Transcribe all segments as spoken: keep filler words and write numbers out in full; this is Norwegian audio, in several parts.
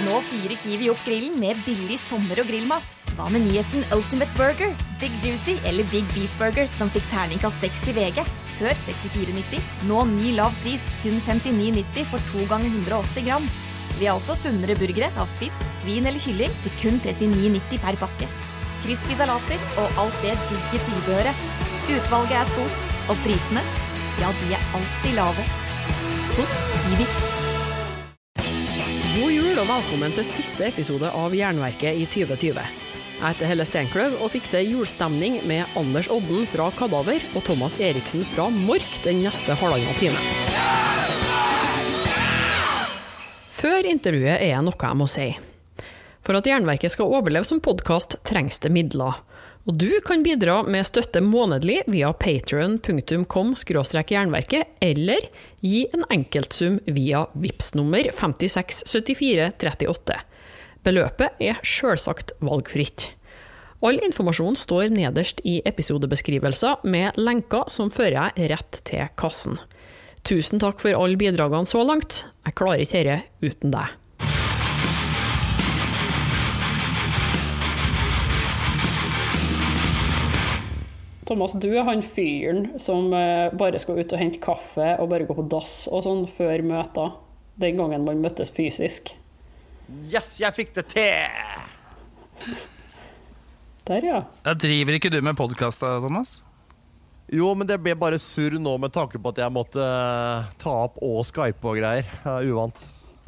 Nå fyrer Kiwi opp grillen med billig sommer- og grillmat. Hva med nyheten Ultimate Burger, Big Juicy eller Big Beef Burger som fikk terningkast seks i V G? Før sekstifire nitti, nå ny lav pris, kun femtini nitti for to ganger hundre og åtti gram. Vi har også sunnere burgere av fisk, svin eller kylling til kun trettini nitti per pakke. Crispy salater og alt det digge tilbehøret. Utvalget er stort, og prisene, ja, de er alltid lave. Hos Kiwi. God jul og velkommen til siste episode av Jernverket i tjue tjue. Jeg heter Helle Stenkløv og fikser julestemning med Anders Odden fra Kadaver og Thomas Eriksen fra Mork den neste halvannen time. Før intervjuet er noe jeg må si. For at Jernverket skal overleve som podcast trengs det midler. Og du kan bidra med støtte månedlig via patreon punktum com skråstrek jernverket eller gi en enkeltsum via Vipps-nummer fem seks syv fire tre åtte. Beløpet er selvsagt valgfritt. All informasjon står nederst i episodebeskrivelser med lenker som fører jeg rett til kassen. Tusen takk for alle bidragene så langt. Jeg klarer ikke dette uten deg. Thomas, du er han fyren som bare skal ut og hente kaffe og bare gå på dass og sånn før møter. Den gangen man møttes fysisk. Yes, jeg fikk det til! Der, ja. Da driver ikke du med podcast, Thomas? Jo, men det ble bare surr nå med tanke på at jeg måtte ta opp og Skype og greier. Ja, uvant.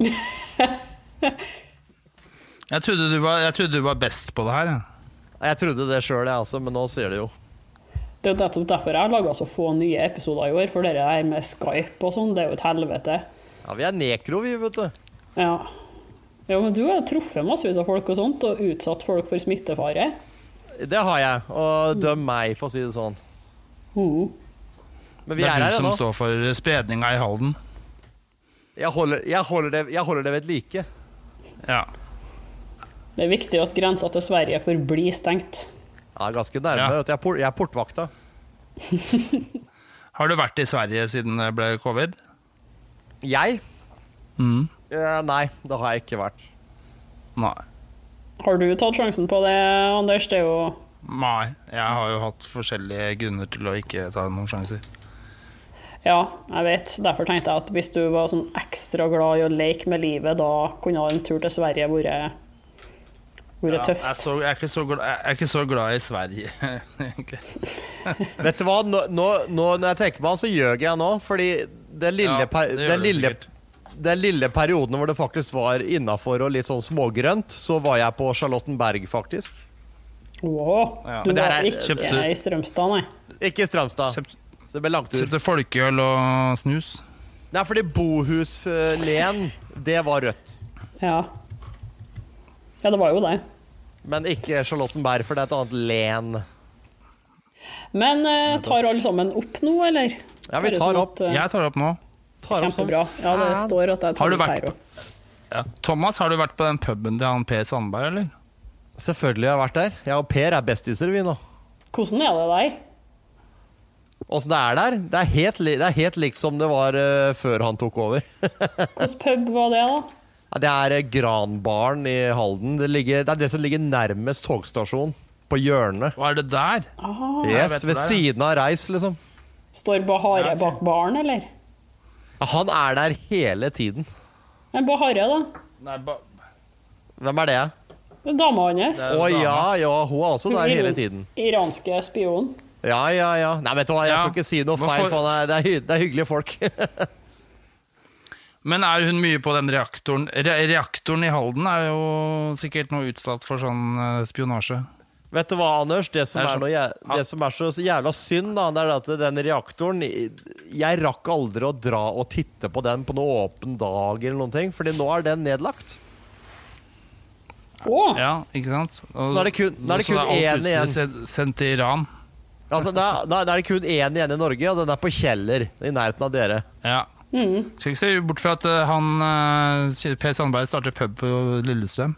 jeg, trodde du var, jeg trodde du var best på det her. Ja. Jeg trodde det selv, jeg altså, men nå ser det jo. Det er nettopp derfor jeg har laget så få nye episoder i år, for det der med Skype og sånn, det er jo et helvete. Ja, vi er nekro, vi, vet du. Ja. Ja, men du har jo truffet massevis av folk og sånt, og utsatt folk for smittefare. Det har jeg, og døm meg, for å si det sånn. Mm. Men vi det er, er her du som nå. Står for spredninga i Halden. Jeg holder, jeg holder, det, jeg holder det ved like. Ja. Det er viktig at grensa til Sverige forblir stengt. Ja, ganske nærme. Ja. Jeg, er port, jeg er portvakta. Har du vært i Sverige siden det ble covid? Jeg? Mm. Ja, nei, det har jeg ikke vært. Nei. Har du tatt sjansen på det, Anders? Det er jo... Nei, jeg har jo hatt forskjellige grunner til å ikke ta noen sjanser. Ja, jeg vet. Derfor tenkte jeg at hvis du var sånn ekstra glad i å leke med livet, da kunne en tur til Sverige vært, vært ja, tøft. Jeg er, så, jeg, er ikke så glad, jeg er ikke så glad i Sverige, egentlig. Vet du hva, nå, nå, når jeg tenker på han, så gjør jeg nå, fordi det lille, Ja, per, det det gjør du lille, sikkert. den lille perioden hvor det faktisk var innenfor og litt sånn smågrønt, så var jeg på Charlottenberg, faktisk. Wow. Ja. Du Men det var er- ikke kjøpte- i Strømstad, nei. Ikke i Strømstad. Kjøpt, Det ble langtur. kjøpte folkeøl og snus. Nei, fordi Bohus-len, det var rødt. Ja. Ja, det var jo det. Men ikke Charlottenberg, for det er et annet len. Men eh, tar alle sammen opp nå, eller? Ja, vi Bare tar sånn opp. at, eh, Jeg tar opp nå. Tar opp som Kjempebra. Ja, det faen. står at jeg tar Har du opp vært her på, også. ja. Thomas, har du vært på den puben til han Per Sandberg, eller? Selvfølgelig har jeg vært der. Jeg og Per er bestiser, vi nå. Hvordan er det der? Åssen det er der? Det er helt, li- det er helt likt som det var uh, før han tok over. Hvordan pub var det da? Ja, det er uh, Granbaren i Halden. Det, ligger, det er det som ligger nærmest togstasjon. På hjørnet. Hva er det der? Aha. jeg Yes, vet ved det der, ja. siden av Reis, liksom. Står Bahare Ja, ok. bak baren, eller? Ja, han er der hele tiden. Men Bahare da? Nei, ba... Hvem er det? Det er dama hans. Å ja, ja, hun er også der hele tiden. Iranske spion. Ja, ja, ja. Nei, vet du hva, jeg Ja. skal ikke si noe Hvorfor- feil, for han er, det, er hy det er hyggelige folk. Men er hun mye på den reaktoren? Re reaktoren i Halden er jo sikkert noe utsatt for sånn uh, spionasje. Vet du hva, Anders? Det som Det er er, så- noe, jæ- det som er så så jævla synd, da, det er at den reaktoren Jeg rakk aldri å dra og titte på den på noen åpen dag eller noen ting, fordi nå er den nedlagt. Åh, Ja, ikke sant? Og, Så nå er det kun- nå er det så kun alt én utstyret igjen. sendt- Sendt til Iran. Altså, da, da da er det kun én igjen i Norge, og den er på Kjeller, i nærheten av dere. Ja. Skal ikke se bort fra at uh, han uh, Per Sandberg starter pub på Lillestrøm.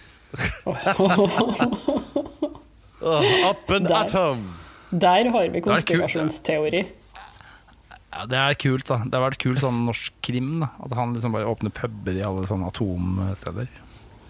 Uh, up and Der. atom! der har vi er kult, ja. konspirasjonsteori. Ja, det er kult, da. Det har vært kult sånn norsk krim, da. At han liksom bare åpner puber i alle sånne atomsteder.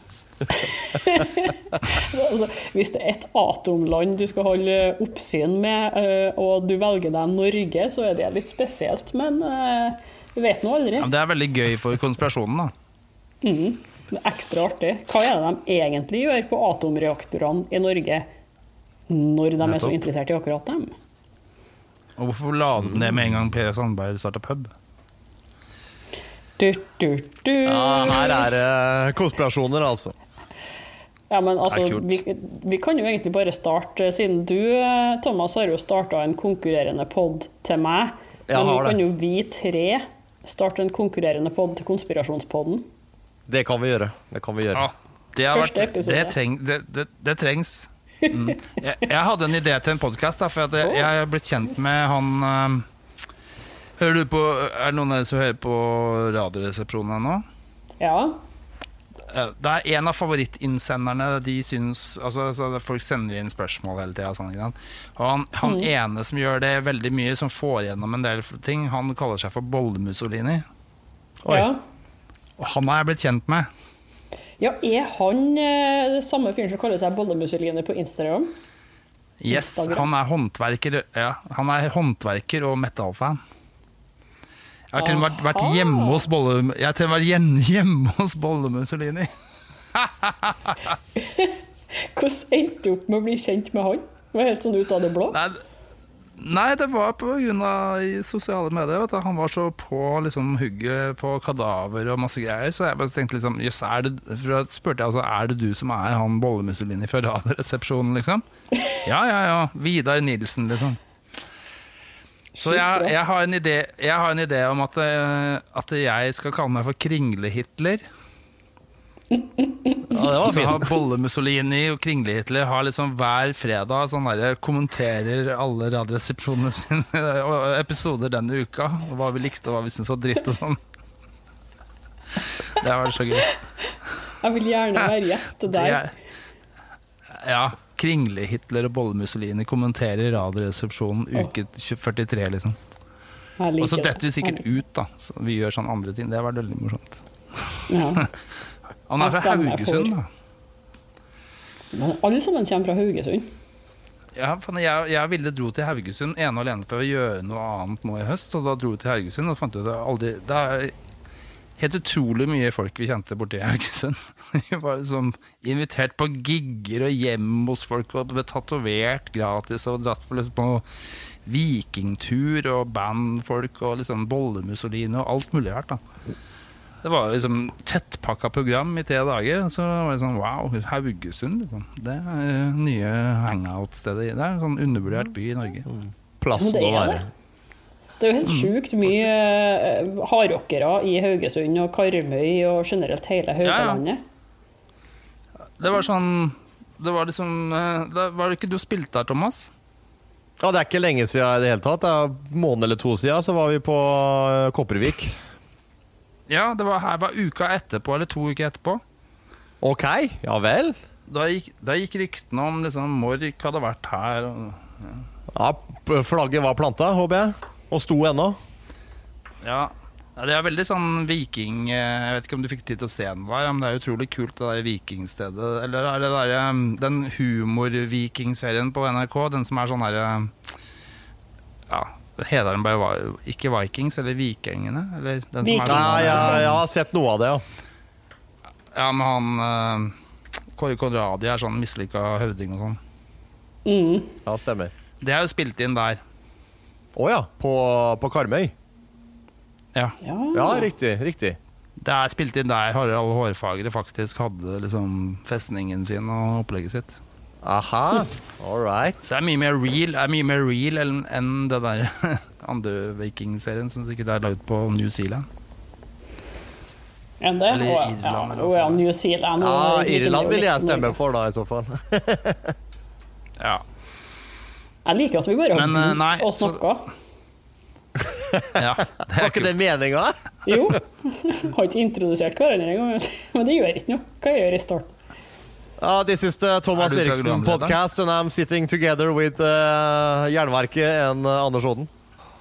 altså, hvis det er et atomland du skal holde oppsyn med, og du velger deg Norge, så er det litt spesielt, men du vet nå aldri. Ja, det er veldig gøy for konspirasjonen, da. Mm, det er ekstra artig. Hva er det de egentlig gjør på atomreaktorene i Norge når de er så interessert i akkurat dem? Og hvorfor la de det med en gang Per Sandberg startet pub? Du, du, du. Ja, her er det konspirasjoner, altså. Ja, men altså, vi, vi kan jo egentlig bare starte, siden du, Thomas, har jo startet en konkurrerende podd til meg, men vi kan jo vi tre starte en konkurrerende podd til konspirasjonspodden. Det kan vi gjøre, det kan vi gjøre. Ja, det, har vært, det, treng, det, det, det trengs. Mm. Jeg, jeg hadde en idé til en podcast, da, for at jeg, jeg har blitt kjent med han... Um, hører du på, er det noen av dere som hører på radioresepsjonen nå? Ja. Det er en av favorittinnsenderne. De synes, altså, altså folk sender inn spørsmål hele tiden sånn, og han, han mm. ene som gjør det veldig mye, som får gjennom en del ting, han kaller seg for Bolle-Mussolini. Ja. Og han har jeg blitt kjent med. Ja, er han det samme fyren som kaller seg Bolle-Mussolini på Instagram? Yes, Instagram. Han er håndverker, ja, han er håndverker og metal-fan. Jeg har til og med vært hjemme hos Bolle, jeg har til og med vært hjemme hos Bolle Mussolini. Hvordan endte du opp med å bli kjent med han? Det var helt sånn ut av det blå. Nei, nei det var på grunn av sosiale medier. Vet du. Han var så på liksom, hugget på kadaver og masse greier, så jeg bare tenkte liksom, just, er det, for jeg spurte jeg altså, er det du som er han Bolle Mussolini fra radioresepsjonen, liksom? Ja, ja, ja, Vidar Nilsen, liksom. Så jeg, jeg, har en idé, jeg har en idé om at, at jeg skal kalle meg for Kringle-Hitler. Ja, det var fint. Så har Bolle Mussolini og Kringle-Hitler har liksom hver fredag sånn der, kommenterer alle radioresepsjonene sine episoder denne uka, og hva vi likte og hva vi synes var dritt og sånn. Det var så gøy. Jeg vil gjerne være gjest der. Ja, Kringle-Hitler og Bolle Mussolini kommenterer radioresepsjonen uke førtitre, liksom. Og så detter vi sikkert ut, da. Så vi gjør sånne andre ting. Det har vært veldig morsomt. Ja. Han er fra Haugesund, da. Men alle sammen kommer fra Haugesund. Ja, jeg, jeg ville dro til Haugesund ene og alene for å gjøre noe annet nå i høst, og da dro jeg til Haugesund, og fant ut at aldri... Det er helt utrolig mye folk vi kjente borte i Haugesund. Vi var liksom invitert på gigger og hjem hos folk, og ble tatovert gratis, og dratt på, liksom, på vikingtur, og bandfolk, og liksom Bolle Mussolini, og alt mulig rart, da. Det var liksom tettpakket program i tre dager, så var det sånn, wow, Haugesund, liksom. Det er nye hangout-stedet. Det er en sånn undervurdert by i Norge. Plassen å være. Det er jo helt sjukt mye mm, hardrockere i Haugesund og Karmøy og generelt hele Haugalandet. Ja, ja. Det var sånn, det var liksom, det var det ikke du spilte der, Thomas? Ja, det er ikke lenge siden i det hele tatt. Det er en måned eller to siden, så var vi på Kopervik. Ja, det var her var uka etterpå, eller to uker etterpå. Ok, ja vel. Da gikk, da gikk ryktene om liksom, Mork hadde vært her. Og, ja. Ja, flagget var plantet, håper jeg. Og sto ennå. Ja, det er veldig sånn viking. Jeg vet ikke om du fikk tid til å se den der, men det er utrolig kult det der vikingstedet. Eller er det der, den humor-vikingserien på N R K, den som er sånn her, ja, heter den bare ikke Vikings, eller Vikingene? Eller den som er sånn, ja, ja, jeg har sett noe av det, ja. Ja, men han Kåre Konradi er sånn mislykket høvding og sånn. Mm. Ja, stemmer. Det er jo spilt inn der. Åja, på, på Karmøy. Ja. Ja. Ja, riktig, riktig. Det er spilt inn der Harald Hårfagre faktisk hadde liksom festningen sin og opplegget sitt. Aha, all right. Så det er mye mer real, er mye mer real enn, enn det der andre Viking-serien som sikkert er laget på New Zealand. Enn det? Eller Åh, Irland. Ja, ja, New Zealand. Ja, Irland vil jeg stemme for da, i så fall. Ja. Jeg liker at vi bare har Men, begynt nei, å snakke. Ja, det Var ikke det meningen? Jo, har ikke introdusert hverandre en gang, men det gjør ikke noe. Hva jeg gjør i starten? Uh, this is the Thomas Er du Eriksen programleder? podcast, and I'm sitting together with uh, Jernverket and uh, Anders Odden.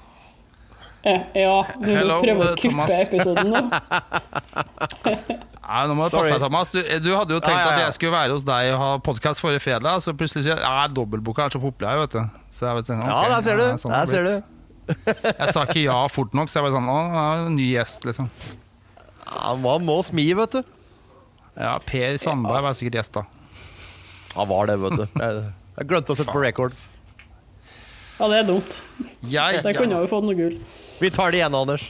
Eh, Ja, du Hello, prøver å uh, kuppe Thomas. episoden nå. Nei, nå må du passe Sorry. deg, Thomas. Du, du hadde jo tenkt Ja, ja, ja. at jeg skulle være hos deg og ha podcast forrige fredag, så plutselig sier jeg, ja, dobbeltboka er så populær, vet du. Så jeg vet sånn, Ja, ok, der ser du. ja, sånn Der det ser blir. du. Jeg sa ikke ja fort nok, så jeg var sånn, å, ja, ny gjest, liksom. Ja, man må smi, vet du. Ja, Per Sandberg var sikkert gjest da. Han var det, vet du. Jeg, jeg glemte å sette på record. Ja, det er dumt. Jeg, Der kunne jeg jo fått noe gull. Vi tar det igjen, Anders.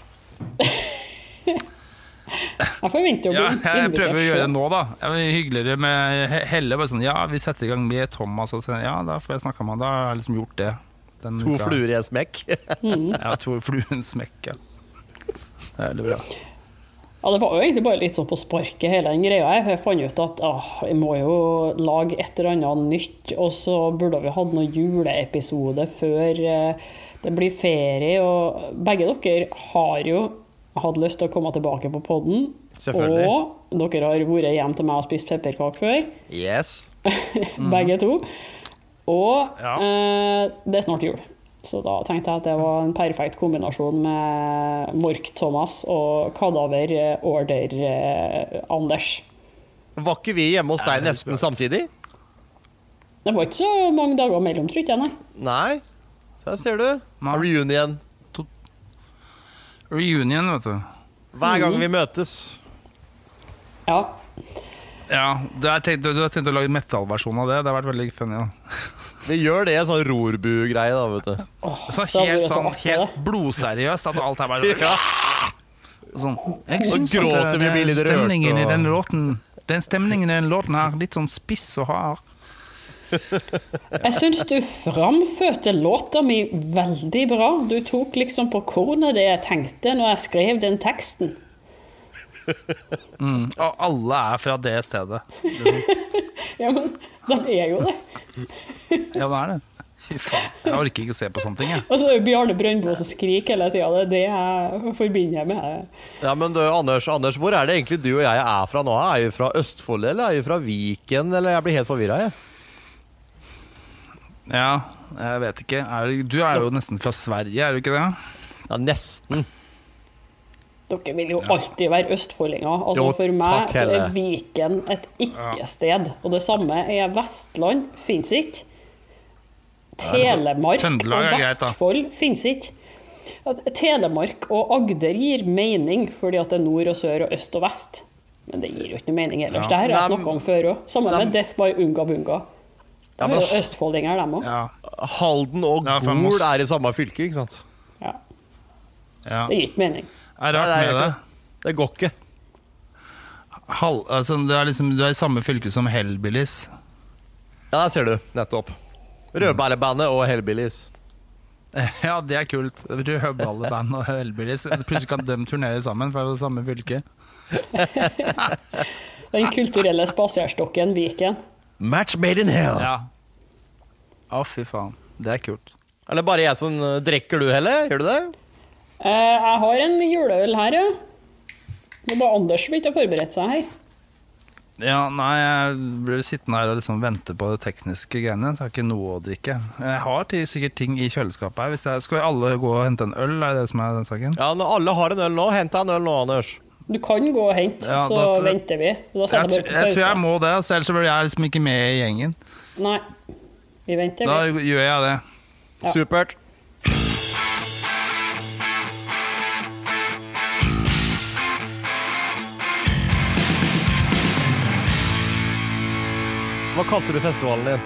Jeg forventer å bli ja, invitert jeg prøver å gjøre det selv. nå, da. Det er hyggeligere med He- Helle. Bare sånn, ja, vi setter i gang med Thomas. Og så, ja, da får jeg snakke med han. Da har jeg liksom gjort det. Den To uka. fluer i en smekk. Ja, to fluer i en smekk, ja. Det er veldig bra. Ja, det var jo egentlig bare litt sånn på sparket hele den greia. Jeg fant ut at åh, jeg må jo lage et eller annet nytt, og så burde vi hatt noen juleepisode før eh, det blir ferie, og begge dere har jo hatt lyst til å komme tilbake på podden, Selvfølgelig. og dere har vært hjem til meg og spist pepperkake før, Yes. begge to, og Ja. eh, det er snart jul. Så da tenkte jeg at det var en perfekt kombinasjon med Mork-Thomas og Kadaver-Order-Anders. Var ikke vi hjemme hos deg nesten samtidig? Det var ikke så mange dager mellom, tror jeg, nei. Nei. Så her ser du. Nei. Reunion. Reunion, vet du. Hver gang vi møtes. Ja, Ja, det er tenkt, du har tenkt å lage metal-versjon av det. Det har vært veldig funny. Ja. Vi gjør det i en sånn rorbu-greie, da, vet du. Så det hadde helt, vært så sånn, artig, helt det. blodseriøst at alt er bare Ja. sånn. Jeg Så syns at gråter vi det- blir litt rørt, stemningen i og- den låten Den stemningen i den låten her litt sånn spiss og hard. jeg synes du framførte låta mi veldig bra. Du tok liksom på kornet det jeg tenkte når jeg skrev den teksten. Mm. Og alle er fra det stedet. Ja, men den er jo det. Ja, det er det. Fy faen. Jeg orker ikke å se på sånne ting, jeg. Og så er det Bjarne Brøndbo som skriker hele tiden. Det er det jeg forbinder med. Ja, men du, Anders, Anders, hvor er det egentlig du og jeg er fra nå? Er vi fra Østfold, eller er vi fra Viken? Eller jeg blir helt forvirret, jeg. Ja, jeg vet ikke. Er det, du er jo nesten fra Sverige, er du ikke det? Ja, nesten. Dere vil jo alltid være østfoldinger. Altså, Jo, for meg takk, så er Helle. Viken et ikke-sted. Og det samme er Vestland, finnes ikke. Telemark Trøndelag og er greit, da. Vestfold finnes ikke. At Telemark og Agder gir mening, fordi at det er nord og sør og øst og vest. Men det gir jo ikke noe mening ellers. Ja. Det her har jeg Nei, snakket om før også. Sammen nei, med Death by Unga Bunga. Ja, Det men er jo østfoldinger, dem også. Ja. Halden og Ja, for Gol Moss- er i samme fylke, ikke sant? Ja, ja. det gir ikke mening. Det er Nei, rart det er med det. ikke- Det går ikke. Hal, altså, du, er liksom, du er i samme fylke som Hellbillies. Ja, der ser du. Nettopp. Rødbærebandet og Hellbillies. Ja, det er kult. Rødballeband og Hellbillies. Plutselig kan de turnere sammen, for det er jo samme fylke. Den kulturelle spaserstokken Viken. Match made in hell. Ja. Å, fy faen. Det er kult. Er det bare jeg som uh, drikker du, Helle? Gjør du det? Eh, jeg har en juleøl her, ja. Det er bare Anders som ikke har forberedt seg her. Ja, nei, jeg ble sittende her og liksom vente på det tekniske greiene, så jeg har ikke noe å drikke. Jeg har til, sikkert ting i kjøleskapet her. Hvis jeg, skal alle gå og hente en øl, er det det som er saken? Ja, når alle har en øl nå. Hent deg en øl nå, Anders. Du kan gå og hente, Ja, så da- venter vi. Da Jeg, setter tr- jeg bare jeg på tror jeg pause. må det, så ellers så blir jeg liksom ikke med i gjengen. Nei, vi venter. Da Vi. gjør jeg det. Ja. Supert. Hva kalte du festivalen din?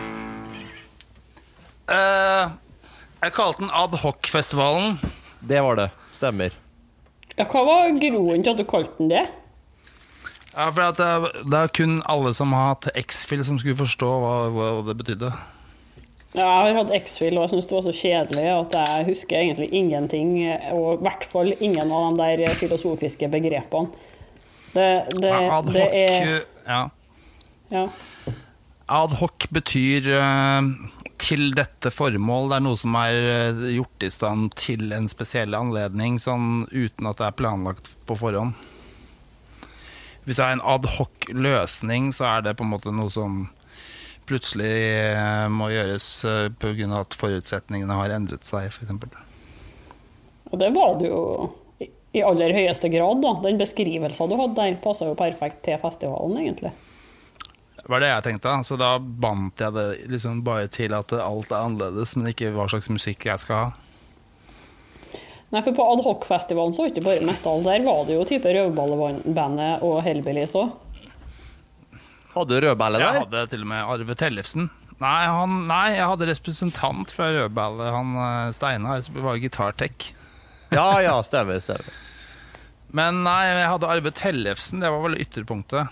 Eh, jeg kalte den Ad Hoc-festivalen. Det var det. Stemmer. Ja, hva var grunnen til at du kalte den det? Ja, for at det, det er kun alle som har hatt X-Fill som skulle forstå hva, hva det betydde. Ja, jeg har hatt X-Fill, og jeg synes det var så kjedelig at jeg husker egentlig ingenting, og i hvert fall ingen av de der filosofiske begrepene. Det, det, Ja, Ad det hoc, er... ja. Ja. Ad hoc betyr eh, til dette formål. Det er noe som er eh, gjort i stand til en spesiell anledning, sånn uten at det er planlagt på forhånd. Hvis det er en ad hoc løsning, så er det på en måte noe som plutselig eh, må gjøres eh, på grunn av at forutsetningene har endret seg, for eksempel. Og det var det jo i, I aller høyeste grad da. Den beskrivelsen du hadde der passet jo perfekt til festivalen egentlig. Det var det jeg tenkte, så da bandt jeg det liksom bare til at alt er annerledes, men ikke hva slags musikk jeg skal ha. Nei, for på Ad Hoc-festivalen så var det ikke bare metal, der var det jo type Rødballebandet og Hellbillies også. Hadde du Rødballe der? Jeg hadde til og med Arve Tellefsen. Nei, han, nei, jeg hadde representant fra Rødballe, han Steinar, som var gitartech. Ja, ja, stemmer, stemmer. Men nei, jeg hadde Arve Tellefsen, det var vel ytterpunktet.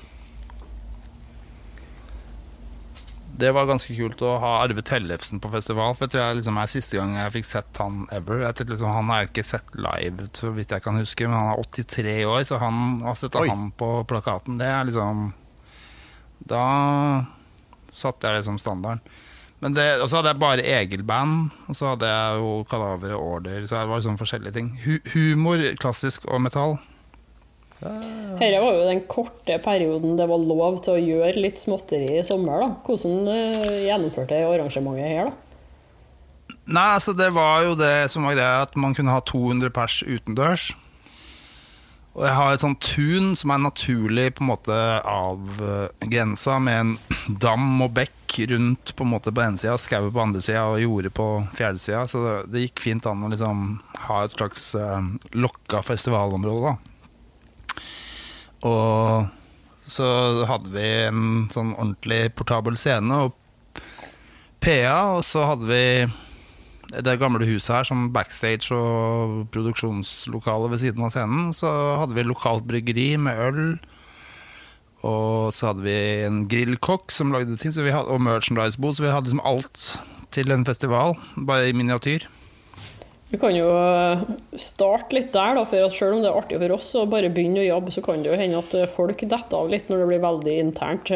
Det var ganske kult å ha Arve Tellefsen på festival, for jeg tror jeg liksom er siste gang jeg fikk sett han ever. Jeg tror liksom, han har jo ikke sett live, så vidt jeg kan huske, men han er åttitre år, så han har sett han på plakaten. Det er liksom... Da satte jeg det som standarden. Men det, og så hadde jeg bare Egil-band, og så hadde jeg jo Kadaver og Order, så det var liksom forskjellige ting. Hu humor, klassisk og metall. Her var jo den korte perioden det var lov til å gjøre litt småtteri i sommer da. Hvordan uh, gjennomførte arrangementet her da? Nei, altså det var jo det som var greia, at man kunne ha to hundre pers utendørs. Og jeg har et sånt tun som er naturlig på en måte av grensa, med en dam og bekk rundt på en måte på ene siden, skau på andre siden og jorde på fjerde siden. Så det, det gikk fint an å liksom ha et slags uh, lokka festivalområde da. Og så hadde vi en sånn ordentlig portabel scene og P A, og så hadde vi det gamle huset her som backstage og produksjonslokale ved siden av scenen. Så hadde vi lokalt bryggeri med øl, og så hadde vi en grillkokk som lagde ting, så vi hadde, og merchandise-bod, så vi hadde liksom alt til en festival, bare i miniatyr. Vi kan jo starte litt der da, for at selv om det er artig for oss å bare begynne å jobbe, så kan det jo hende at folk detter av litt når det blir veldig internt.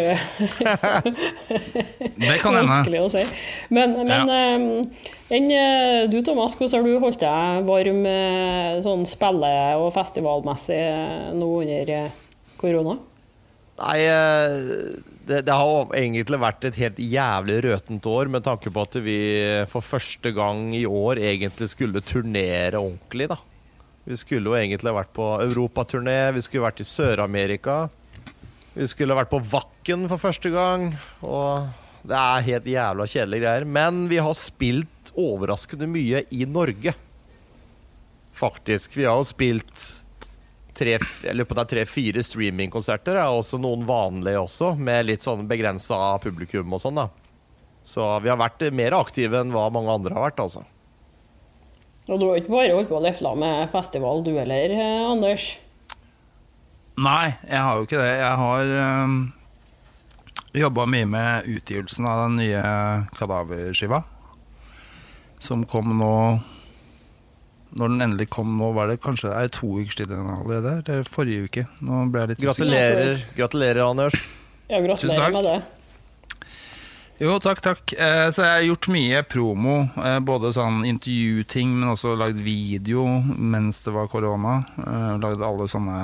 Det kan hende. Vanskelig å si. Men, men Ja. enn du, Thomas, hvordan har du holdt deg varm sånn spille- og festivalmessig nå under korona? Nei, det, det har egentlig vært et helt jævlig røtent år, med tanke på at vi for første gang i år egentlig skulle turnere ordentlig da. Vi skulle jo egentlig vært på Europaturné, vi skulle vært i Sør-Amerika, vi skulle vært på Wacken for første gang, og det er helt jævla kjedelige greier. Men vi har spilt overraskende mye i Norge. Faktisk, vi har jo spilt tre, eller på det tre-fire streamingkonserter, er også noen vanlige også, med litt sånn begrenset publikum og sånn da. Så vi har vært mer aktive enn hva mange andre har vært, altså. Og du har ikke bare holdt på å lefle med festival, du eller, Anders? Nei, jeg har jo ikke det. Jeg har um, jobbet mye med utgivelsen av den nye Kadaverskiva, som kom nå. Når den endelig kom nå, var det kanskje er det to uker stille allerede, eller forrige uke. Nå ble jeg litt Gratulerer, gratulerer, Anders. Ja, gratulerer med det. Jo, takk, takk. Eh, så jeg har gjort mye promo, eh, både sånn intervjuting, men også lagd video mens det var korona. Eh, lagd alle sånne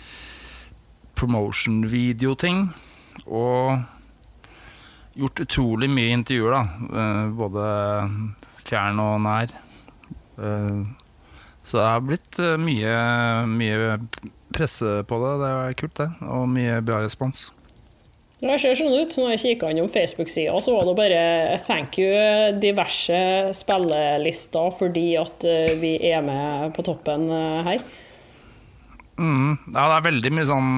promotion-video-ting, og gjort utrolig mye intervjuer da, eh, både fjern og nær. Eh, Så det har blitt mye, mye presse på det, det er kult det, og mye bra respons. Det ser sånn ut. Når jeg kikket innom Facebook-siden, så var det bare thank you diverse spillelister fordi at vi er med på toppen her. Mm, ja, det er veldig mye sånn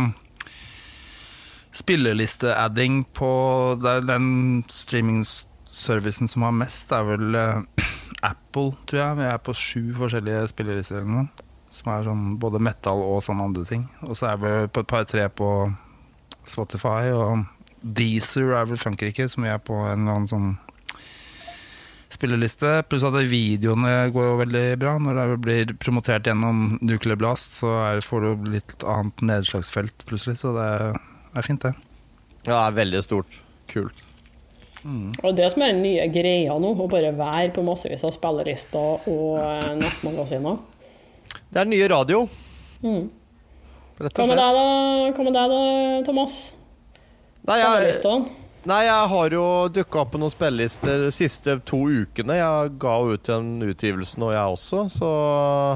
spilleliste-adding på den streaming-servicen som har mest, det er vel Apple, tror jeg. Vi er på sju forskjellige spillelister eller noe, som er sånn både metal og sånne andre ting. Og så er vi på et par tre på Spotify, og Deezer er vel Frankrike, som vi er på en eller annen sånn spilleliste. Pluss at videoene går jo veldig bra. Når det blir promotert gjennom Nuclear Blast, så er, får du litt annet nedslagsfelt plutselig, så det er fint det. Ja, det er veldig stort. Kult. Mm. Og det som er den nye greia nå, å bare være på massevis av spillelister og nettmagasiner. Det er nye radio. Mm. Rett Hva og med deg slett. da, hva med deg da, Thomas? Nei, jeg, Spillelistene? nei, jeg har jo dukket opp på noen spillelister de siste to ukene. Jeg ga ut en utgivelse nå, jeg også, så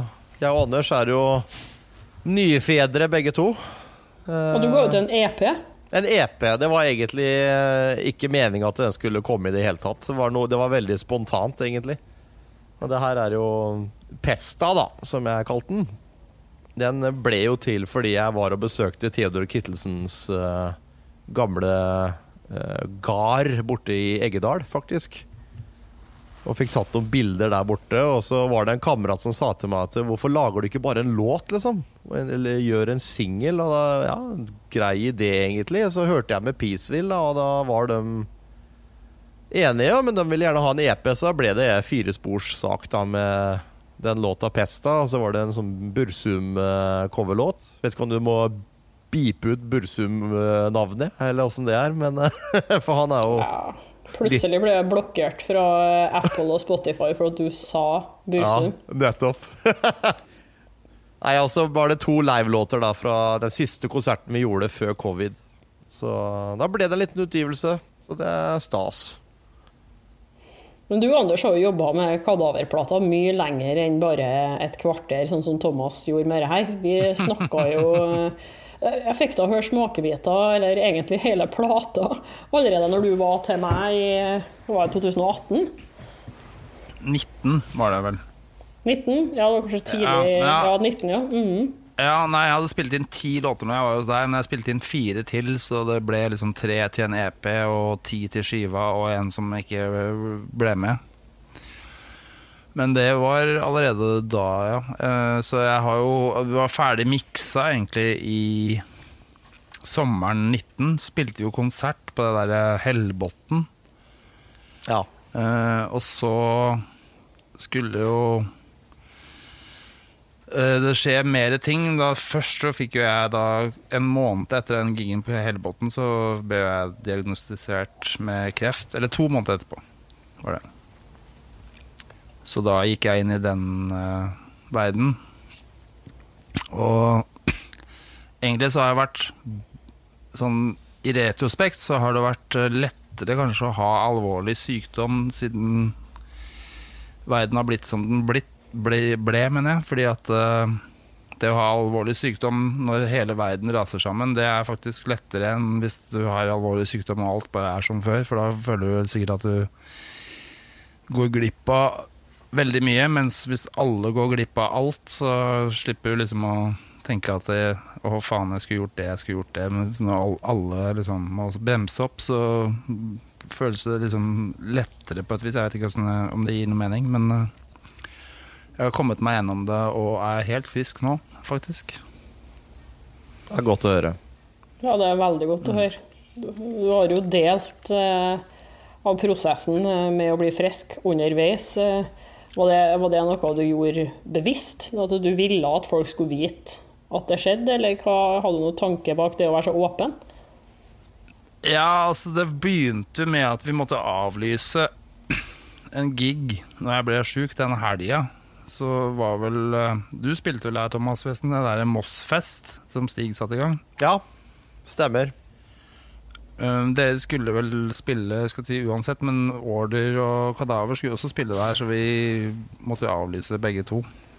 Jeg og Anders er jo nye fedre begge to. Og du går ut en E P? En E P, det var egentlig ikke meningen at den skulle komme i det hele tatt. Det var, noe, det var veldig spontant, egentlig. Og det her er jo Pesta, da, som jeg kalte den. Den ble jo til fordi jeg var og besøkte Theodor Kittelsens uh, gamle uh, gard borte i Eggedal, faktisk. Og fikk tatt noen bilder der borte. Og så var det en kamerat som sa til meg at hvorfor lager du ikke bare en låt, liksom? Eller gjør en single? Og da, ja, grei idé egentlig. Så hørte jeg med Peaceville, og da var de enige, men de ville gjerne ha en E P, så da ble det firesporssak da med den låta Pesta. Og så var det en sånn Bursum-coverlåt. Vet ikke om du må bipe ut Bursum-navnet, eller hvordan det er, men for han er jo... Ja. Plutselig ble jeg blokkert fra Apple og Spotify for at du sa Bursum. Ja, nettopp. Nei, altså var det to live-låter da fra den siste konserten vi gjorde før covid. Så da ble det en liten utgivelse, så det er stas. Men du, Anders, har jo jobbet med kadaverplater mye lenger enn bare et kvarter, sånn som Thomas gjorde med det her. Vi snakket jo... Jeg fikk da høre smakebiter, eller egentlig hele plata, allerede når du var til meg i var det tjue atten? nitten var det vel. nitten? Ja, det var kanskje tidlig. Ja, ja. ja nitten, ja. Mm. Ja, nei, jeg hadde spilt inn ti låter når jeg var hos deg, men jeg spilte inn fire til, så det ble liksom tre til en E P og ti til skiva, og en som ikke ble med. Men det var allerede da, ja. Så jeg har jo, vi var ferdig miksa egentlig i sommeren nitten. Spilte jo konsert på det der Hellbotten. Ja. Og så skulle jo det skje mer ting. Da først så fikk jo jeg da en måned etter den gigen på Hellbotten, så ble jeg diagnostisert med kreft. Eller to måneder etterpå var det. Så da gikk jeg inn i den uh, verden. Og egentlig så har jeg vært sånn, i retrospekt så har det vært lettere kanskje å ha alvorlig sykdom siden verden har blitt som den blitt, ble, ble mener jeg. Fordi at uh, det å ha alvorlig sykdom når hele verden raser sammen, det er faktisk lettere enn hvis du har alvorlig sykdom og alt bare er som før. For da føler du sikkert at du går glipp av veldig mye, mens hvis alle går glipp av alt, så slipper du liksom å tenke at det, å faen, jeg skulle gjort det, jeg skulle gjort det. Men når alle liksom må bremse opp, så føles det liksom lettere på et vis. Jeg vet ikke om det gir noe mening, men jeg har kommet meg gjennom det og er helt frisk nå, faktisk. Det er godt å høre. Ja, det er veldig godt å høre. Du, du har jo delt eh, av prosessen med å bli frisk underveis. Eh, Var det, var det noe du gjorde bevisst? At du ville at folk skulle vite at det skjedde? Eller hva, hadde du noen tanke bak det å være så åpen? Ja, altså det begynte med at vi måtte avlyse en gig når jeg ble syk den helgen. Så var vel... Du spilte vel her, Thomas Westen, det der Mossfest som Stig satte i gang? Ja, stemmer. Dere skulle vel spille, skal jeg si, uansett, men Order og Kadaver skulle også spille der, så vi måtte jo avlyse begge to.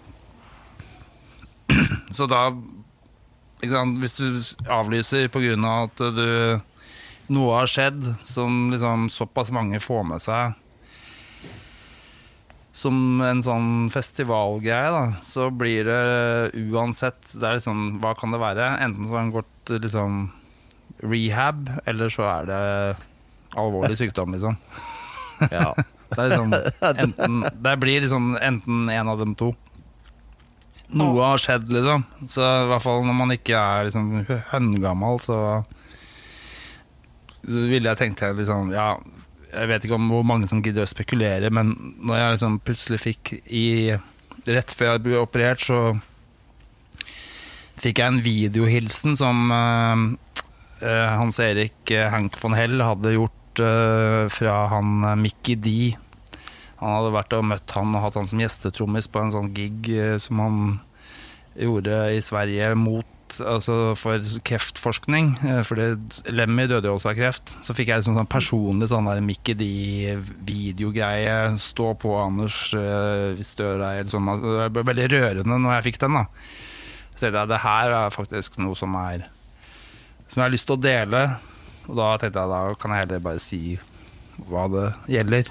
Så da, ikke sant, hvis du avlyser på grunn av at du, noe har skjedd som liksom såpass mange får med seg, som en sånn festivalgreie da, så blir det uansett, det er liksom, hva kan det være? Enten så har den gått liksom rehab, eller så er det alvorlig sykdom, liksom. Ja. Det er liksom enten, det blir liksom enten en av dem to. Noe har skjedd, liksom. Så i hvert fall når man ikke er liksom høngammal, så, så ville jeg tenkt til liksom, ja, jeg vet ikke om hvor mange som gidder å spekulere, men når jeg liksom plutselig fikk i, rett før jeg ble operert, så fikk jeg en videohilsen som uh, Hans Erik Hank von Hell hadde gjort uh, fra han uh, Mickey D. Han hadde vært og møtt han og hatt han som gjestetrommis på en sånn gig uh, som han gjorde i Sverige mot altså for kreftforskning, fordi Lemmy døde jo også av kreft, så fikk jeg liksom sånn personlig sånn der Mickey D-videogreie, stå på Anders hvis dør deg, eller sånn. Det ble veldig rørende når jeg fikk den da. Så jeg, det her er faktisk noe som er som jeg har lyst til å dele, og da tenkte jeg da kan jeg heller bare si hva det gjelder.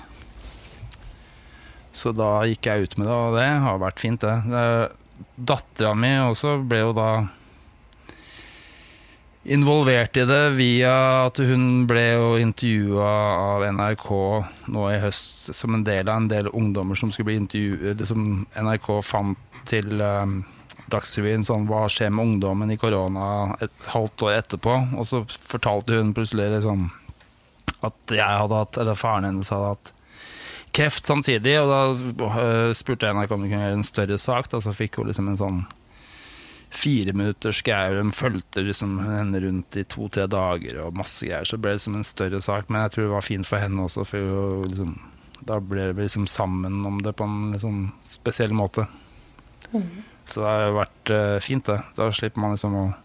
Så da gikk jeg ut med det, og det har vært fint det. det Datteren min også ble jo da involvert i det via at hun ble jo intervjuet av N R K nå i høst som en del av en del ungdommer som skulle bli intervjuet, som N R K fant til um, Dagsrevyen, sånn hva skjer med ungdommen i korona et halvt år etterpå, og så fortalte hun plutselig liksom, at jeg hadde hatt, eller faren hennes hadde hatt kreft samtidig, og da uh, spurte jeg henne om det kunne gjøre en større sak, da, så fikk hun liksom en sånn fire minutters greier, hun følte liksom henne rundt i to-tre dager og masse greier, så ble det liksom en større sak, men jeg tror det var fint for henne også, for hun, liksom, da ble vi liksom sammen om det på en liksom spesiell måte. Mm. Så det har vært uh, fint det, da slipper man liksom å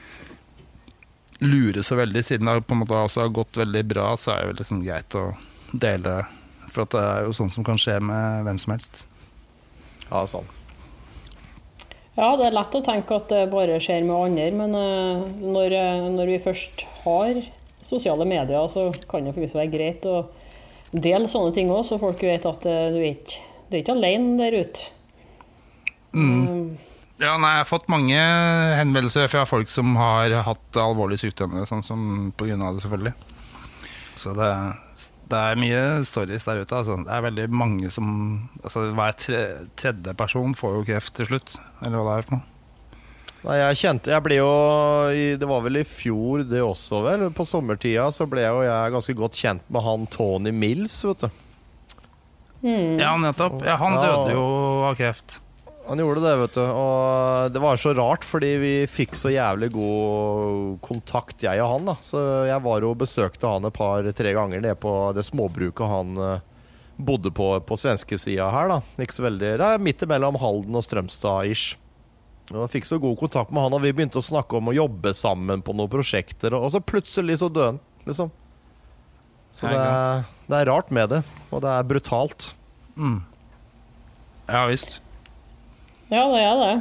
lure så veldig, siden det på en måte også har gått veldig bra, så er det jo liksom greit å dele. For at det er jo sånn som kan skje med hvem som helst. Ja, sånn. Ja, det er lett å tenke at det bare skjer med andre, men uh, når, når vi først har sosiale medier, så kan det faktisk være greit å dele sånne ting også, så folk vet at uh, du er ikke, du er ikke alene der ute. Mm. Um, ja, nei, jeg har fått mange henvendelser fra folk som har hatt alvorlige sykdommer, sånn som på grunn av det selvfølgelig. Så det, det er mye stories der ute, altså. Det er veldig mange som, altså hver tre, tredje person får jo kreft til slutt, eller hva det er for noe. Nei, jeg kjente, jeg ble jo, det var vel i fjor det også vel, på sommertida så ble jo jeg ganske godt kjent med han Tony Mills, vet du. Mm. Ja, nettopp. Ja, han døde jo av kreft. Han gjorde det, vet du, og det var så rart, fordi vi fikk så jævlig god kontakt, jeg og han da, så jeg var og besøkte han et par-tre ganger nede på det småbruket han bodde på på svenske siden her da, ikke så veldig, det er midt mellom Halden og Strømstad-ish. Og jeg fikk så god kontakt med han, og vi begynte å snakke om å jobbe sammen på noen prosjekter, og så plutselig så døde han, liksom. Så det er, det er rart med det, og det er brutalt. Mm. Ja, visst. Ja, det er det.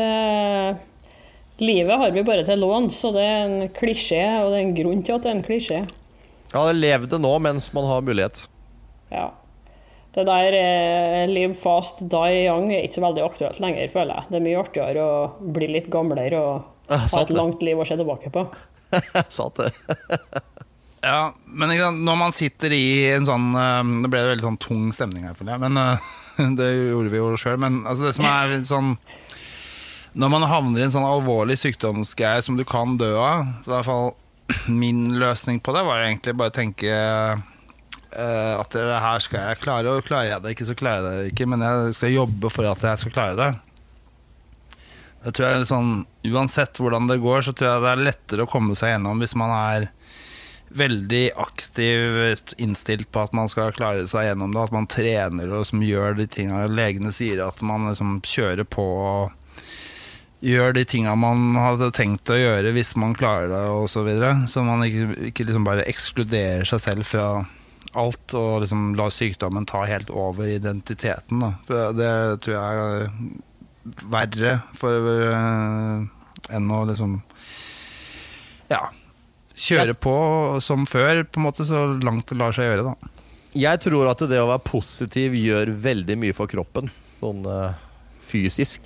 det. Livet har vi bare til lån, så det er en klisjé, og det er en grunn til at det er en klisjé. Ja, det levde nå mens man har mulighet. Ja. Det der eh, live fast, die young er ikke så veldig aktuelt lenger, føler jeg. Det er mye artigere å bli litt gamlere og ha et langt liv å se tilbake på. Satt det. Ja, men når man sitter i en sånn, det ble det veldig sånn tung stemning her, føler jeg, men det gjorde vi jo selv, men altså det som er sånn, når man havner i en sånn alvorlig sykdomsgreie som du kan dø av, så i hvert fall min løsning på det var egentlig bare å tenke uh, at det her skal jeg klare, og klarer jeg det ikke, så klarer jeg det ikke, men jeg skal jobbe for at jeg skal klare det. Jeg tror jeg sånn, uansett hvordan det går, så tror jeg det er lettere å komme seg gjennom hvis man er veldig aktivt innstilt på at man skal klare seg gjennom det, at man trener og som gjør de tingene legene sier, at man liksom kjører på og gjør de tingene man hadde tenkt å gjøre hvis man klarer det og så videre, så man ikke, ikke liksom bare ekskluderer seg selv fra alt og liksom lar sykdommen ta helt over identiteten da. Det tror jeg er verre for uh, enn å liksom ja kjøre på som før, på en måte, så langt det lar seg gjøre da. Jeg tror at det å være positiv gjør veldig mye for kroppen, sånn uh, fysisk.